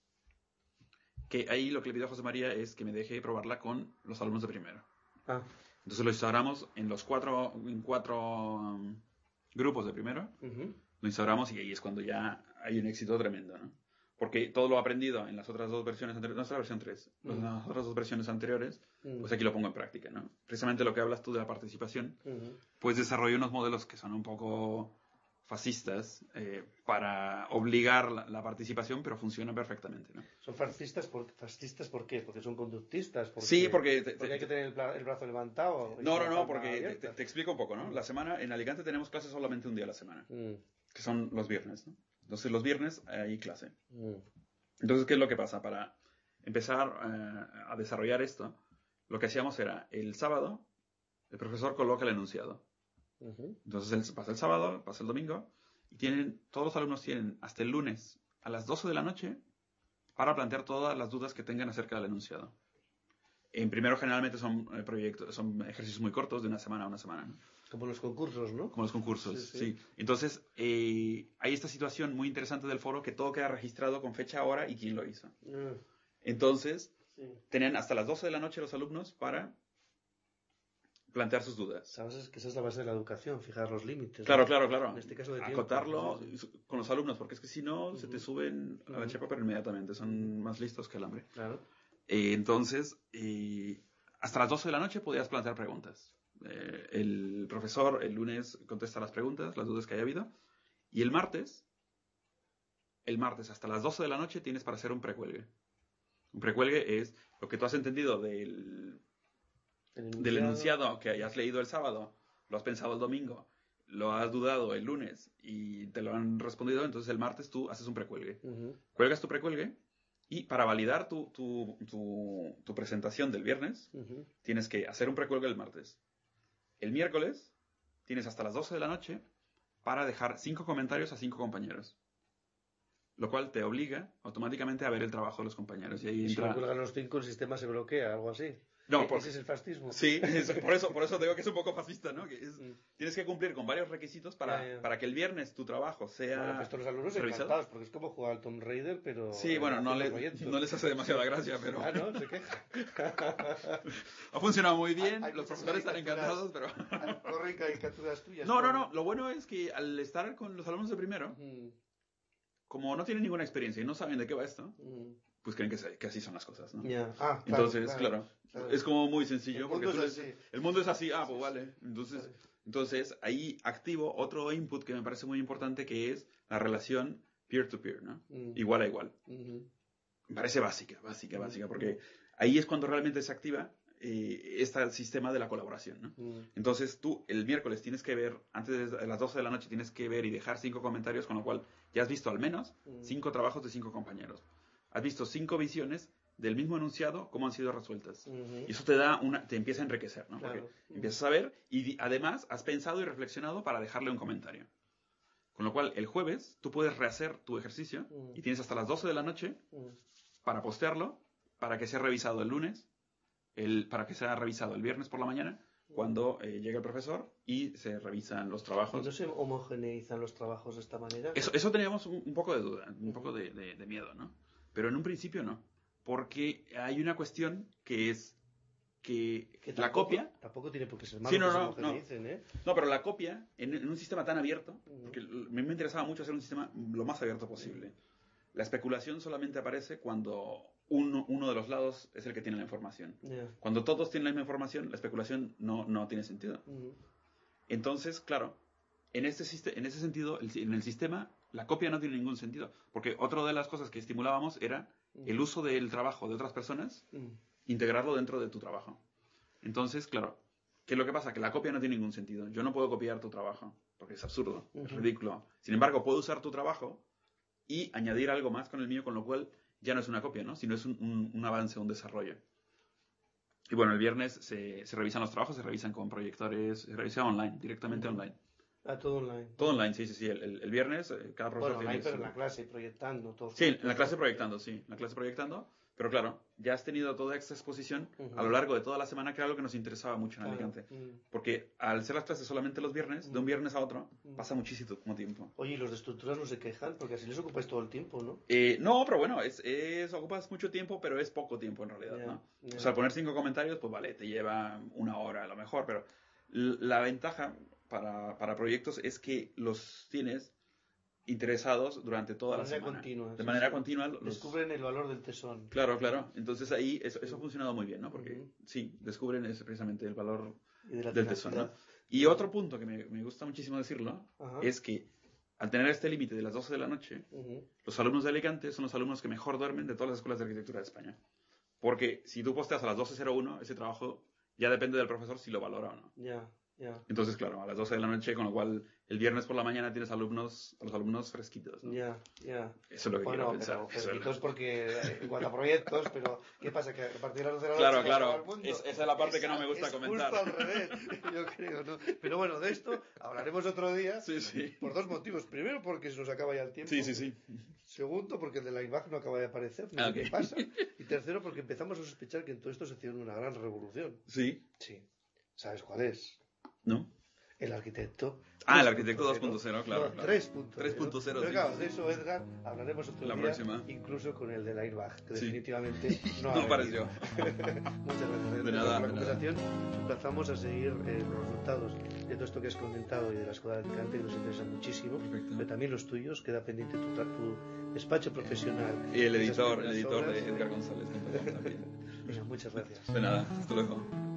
Que ahí lo que le pido a José María es que me deje probarla con los alumnos de primero. Ah. Entonces lo instauramos en los cuatro, en cuatro um, grupos de primero. Uh-huh. Lo instauramos y ahí es cuando ya hay un éxito tremendo, ¿no? Porque todo lo aprendido en las otras dos versiones anteriores, no es la versión tres, uh-huh. las otras dos versiones anteriores, uh-huh. pues aquí lo pongo en práctica, ¿no? Precisamente lo que hablas tú de la participación, uh-huh. pues desarrollé unos modelos que son un poco fascistas eh, para obligar la, la participación, pero funcionan perfectamente, ¿no? ¿Son fascistas por, fascistas por qué? ¿Porque son conductistas? ¿Porque, sí, porque... Te, porque hay que tener el, el brazo levantado. No, no, no, porque te, te, te explico un poco, ¿no? Mm. La semana, en Alicante tenemos clases solamente un día a la semana, mm. que son los viernes, ¿no? Entonces los viernes hay clase. Mm. Entonces, ¿qué es lo que pasa? Para empezar eh, a desarrollar esto, lo que hacíamos era, el sábado, el profesor coloca el enunciado. Uh-huh. Entonces él pasa el sábado, pasa el domingo, y tienen, todos los alumnos tienen hasta el lunes a las doce de la noche para plantear todas las dudas que tengan acerca del enunciado. En primero generalmente son eh, proyectos, son ejercicios muy cortos, de una semana a una semana, ¿no? Como los concursos, ¿no? Como los concursos, sí. sí. sí. Entonces, eh, hay esta situación muy interesante del foro que todo queda registrado con fecha, hora y quién lo hizo. Uh. Entonces, sí. tenían hasta las doce de la noche los alumnos para plantear sus dudas. Sabes que esa es la base de la educación, fijar los límites. Claro, ¿no? claro, claro. En este caso de tiempo, acotarlo sí, sí. con los alumnos, porque es que si no, uh-huh. se te suben a la chapa, pero inmediatamente. Son más listos que el hambre. Claro. Eh, entonces, eh, hasta las doce de la noche podías plantear preguntas. Eh, el profesor el lunes contesta las preguntas, las dudas que haya habido. Y el martes, el martes hasta las doce de la noche tienes para hacer un precuelgue. Un precuelgue es lo que tú has entendido del... El enunciado. del enunciado que hayas leído el sábado, lo has pensado el domingo, lo has dudado el lunes y te lo han respondido, entonces el martes tú haces un precuelgue. Uh-huh. Cuelgas tu precuelgue y para validar tu, tu, tu, tu presentación del viernes, uh-huh. tienes que hacer un precuelgue el martes. El miércoles tienes hasta las doce de la noche para dejar cinco comentarios a cinco compañeros. Lo cual te obliga automáticamente a ver el trabajo de los compañeros. Y ahí entra... Si no cuelgan los cinco, el sistema se bloquea, algo así. No, por... Ese es el fascismo. Sí, es, por, eso, por eso digo que es un poco fascista, ¿no? Que es, mm. Tienes que cumplir con varios requisitos para, yeah, yeah. para que el viernes tu trabajo sea Bueno, pues todos los alumnos revisado. Encantados, porque es como jugar al Tomb Raider, pero... Sí, bueno, no, le, no les hace demasiada gracia, pero... Ah, no, se queja. Ha funcionado muy bien, hay, hay los profesores están encantados, pero... Corren caricaturas tuyas. No, no, no, lo bueno es que al estar con los alumnos de primero, mm. como no tienen ninguna experiencia y no saben de qué va esto... Mm. pues creen que, se, que así son las cosas, ¿no? Yeah. Ah, claro, Entonces, claro, claro, claro, es como muy sencillo. El porque mundo, tú es les, así. el mundo es así, ah, pues vale. Entonces, entonces, ahí activo otro input que me parece muy importante, que es la relación peer-to-peer, ¿no? Mm. Igual a igual. Mm-hmm. Me parece básica, básica, mm-hmm. básica, porque ahí es cuando realmente se activa eh, este sistema de la colaboración, ¿no? Mm. Entonces, tú el miércoles tienes que ver, antes de las doce de la noche, tienes que ver y dejar cinco comentarios, con lo cual ya has visto al menos mm. cinco trabajos de cinco compañeros. Has visto cinco visiones del mismo enunciado, cómo han sido resueltas. Uh-huh. Y eso te da una, te empieza a enriquecer, ¿no? Claro. Porque uh-huh. empiezas a ver y además has pensado y reflexionado para dejarle un comentario. Con lo cual, el jueves tú puedes rehacer tu ejercicio uh-huh. y tienes hasta las doce de la noche uh-huh. para postearlo, para que sea revisado el lunes, el, para que sea revisado el viernes por la mañana, cuando eh, llega el profesor y se revisan los trabajos. ¿Y no se homogeneizan los trabajos de esta manera? Eso, eso teníamos un, un poco de duda, un poco de, de, de miedo, ¿no? Pero en un principio no, porque hay una cuestión que es que, que tampoco, la copia... Tampoco tiene por qué ser malo sí, no, que no, se homogeneicen, no. ¿eh? No, pero la copia, en, en un sistema tan abierto, porque a mí me interesaba mucho hacer un sistema lo más abierto posible. la especulación solamente aparece cuando uno, uno de los lados es el que tiene la información. Yeah. Cuando todos tienen la misma información, la especulación no, no tiene sentido. Uh-huh. Entonces, claro, en, este, en ese sentido, el, en el sistema, la copia no tiene ningún sentido. Porque otra de las cosas que estimulábamos era uh-huh. el uso del trabajo de otras personas, uh-huh. integrarlo dentro de tu trabajo. Entonces, claro, ¿qué es lo que pasa? Que la copia no tiene ningún sentido. Yo no puedo copiar tu trabajo, porque es absurdo, uh-huh. es ridículo. Sin embargo, puedo usar tu trabajo y añadir algo más con el mío, con lo cual ya no es una copia, ¿no? Sino es un, un, un avance, un desarrollo. Y bueno, el viernes se, se revisan los trabajos, se revisan con proyectores, se revisa online, directamente uh-huh. online. Ah, todo online. Todo online, sí, sí, sí. El, el, el viernes, cada profesor bueno, tiene... Bueno, pero en la clase proyectando. Todo sí, en la clase proyectando, sí. En la clase proyectando. Pero claro, ya has tenido toda esta exposición uh-huh. a lo largo de toda la semana, que era algo que nos interesaba mucho en claro. Alicante. Uh-huh. Porque al ser las clases solamente los viernes, uh-huh. de un viernes a otro, uh-huh. pasa muchísimo tiempo. Oye, ¿y los de estructuras no se quejan? Porque así les ocupáis todo el tiempo, ¿no? Eh, no, pero bueno, es, es, ocupas mucho tiempo, pero es poco tiempo en realidad, yeah, ¿no? Yeah. O sea, poner cinco comentarios, pues vale, te lleva una hora a lo mejor, pero la ventaja para, para proyectos es que los tienes interesados durante toda la semana. Continua, de manera sí. continua. Los... Descubren el valor del tesón. Claro, claro. Entonces ahí eso, eso ha funcionado muy bien, ¿no? Porque uh-huh. sí, descubren ese, precisamente el valor de del tesón, ¿no? Y otro punto que me, me gusta muchísimo decirlo uh-huh. es que al tener este límite de las doce de la noche, uh-huh. los alumnos de Alicante son los alumnos que mejor duermen de todas las escuelas de arquitectura de España. Porque si tú posteas a las doce cero uno, ese trabajo ya depende del profesor si lo valora o no. Ya. Yeah. Yeah. Entonces, claro, a las doce de la noche, con lo cual el viernes por la mañana tienes alumnos, a los alumnos fresquitos, ¿no? Ya, yeah, ya. Yeah. Eso es lo que bueno, quiero pensar. Pero fresquitos porque en cuanto a proyectos, pero ¿qué pasa? Que a partir de las doce de la claro, noche... Claro, claro. Es, esa es la parte es, que no me gusta es comentar. Justo al revés, yo creo, ¿no? Pero bueno, de esto hablaremos otro día. Sí, sí. Por dos motivos. Primero, porque se nos acaba ya el tiempo. Sí, sí, sí. Segundo, porque el de la imagen no acaba de aparecer, no ah, sé okay. qué pasa. Y tercero, porque empezamos a sospechar que en todo esto se hicieron una gran revolución. Sí. Sí. ¿Sabes cuál es? ¿No? El arquitecto. Ah, el arquitecto dos punto cero, claro. No, tres punto cero. tres punto cero, Pero sí. claro, de eso, Edgar, hablaremos otro la día, próxima. incluso con el del airbag, que sí. definitivamente no, no pareció. Muchas gracias. De nada. Por la conversación, empezamos a seguir eh, los resultados de todo esto que has comentado y de la Escuela de Alicante, que nos interesa muchísimo, perfecto. Pero también los tuyos, queda pendiente tu, tu despacho profesional. Y el editor, el editor obras, de Edgar González. También. Venga, muchas gracias. De nada, hasta luego.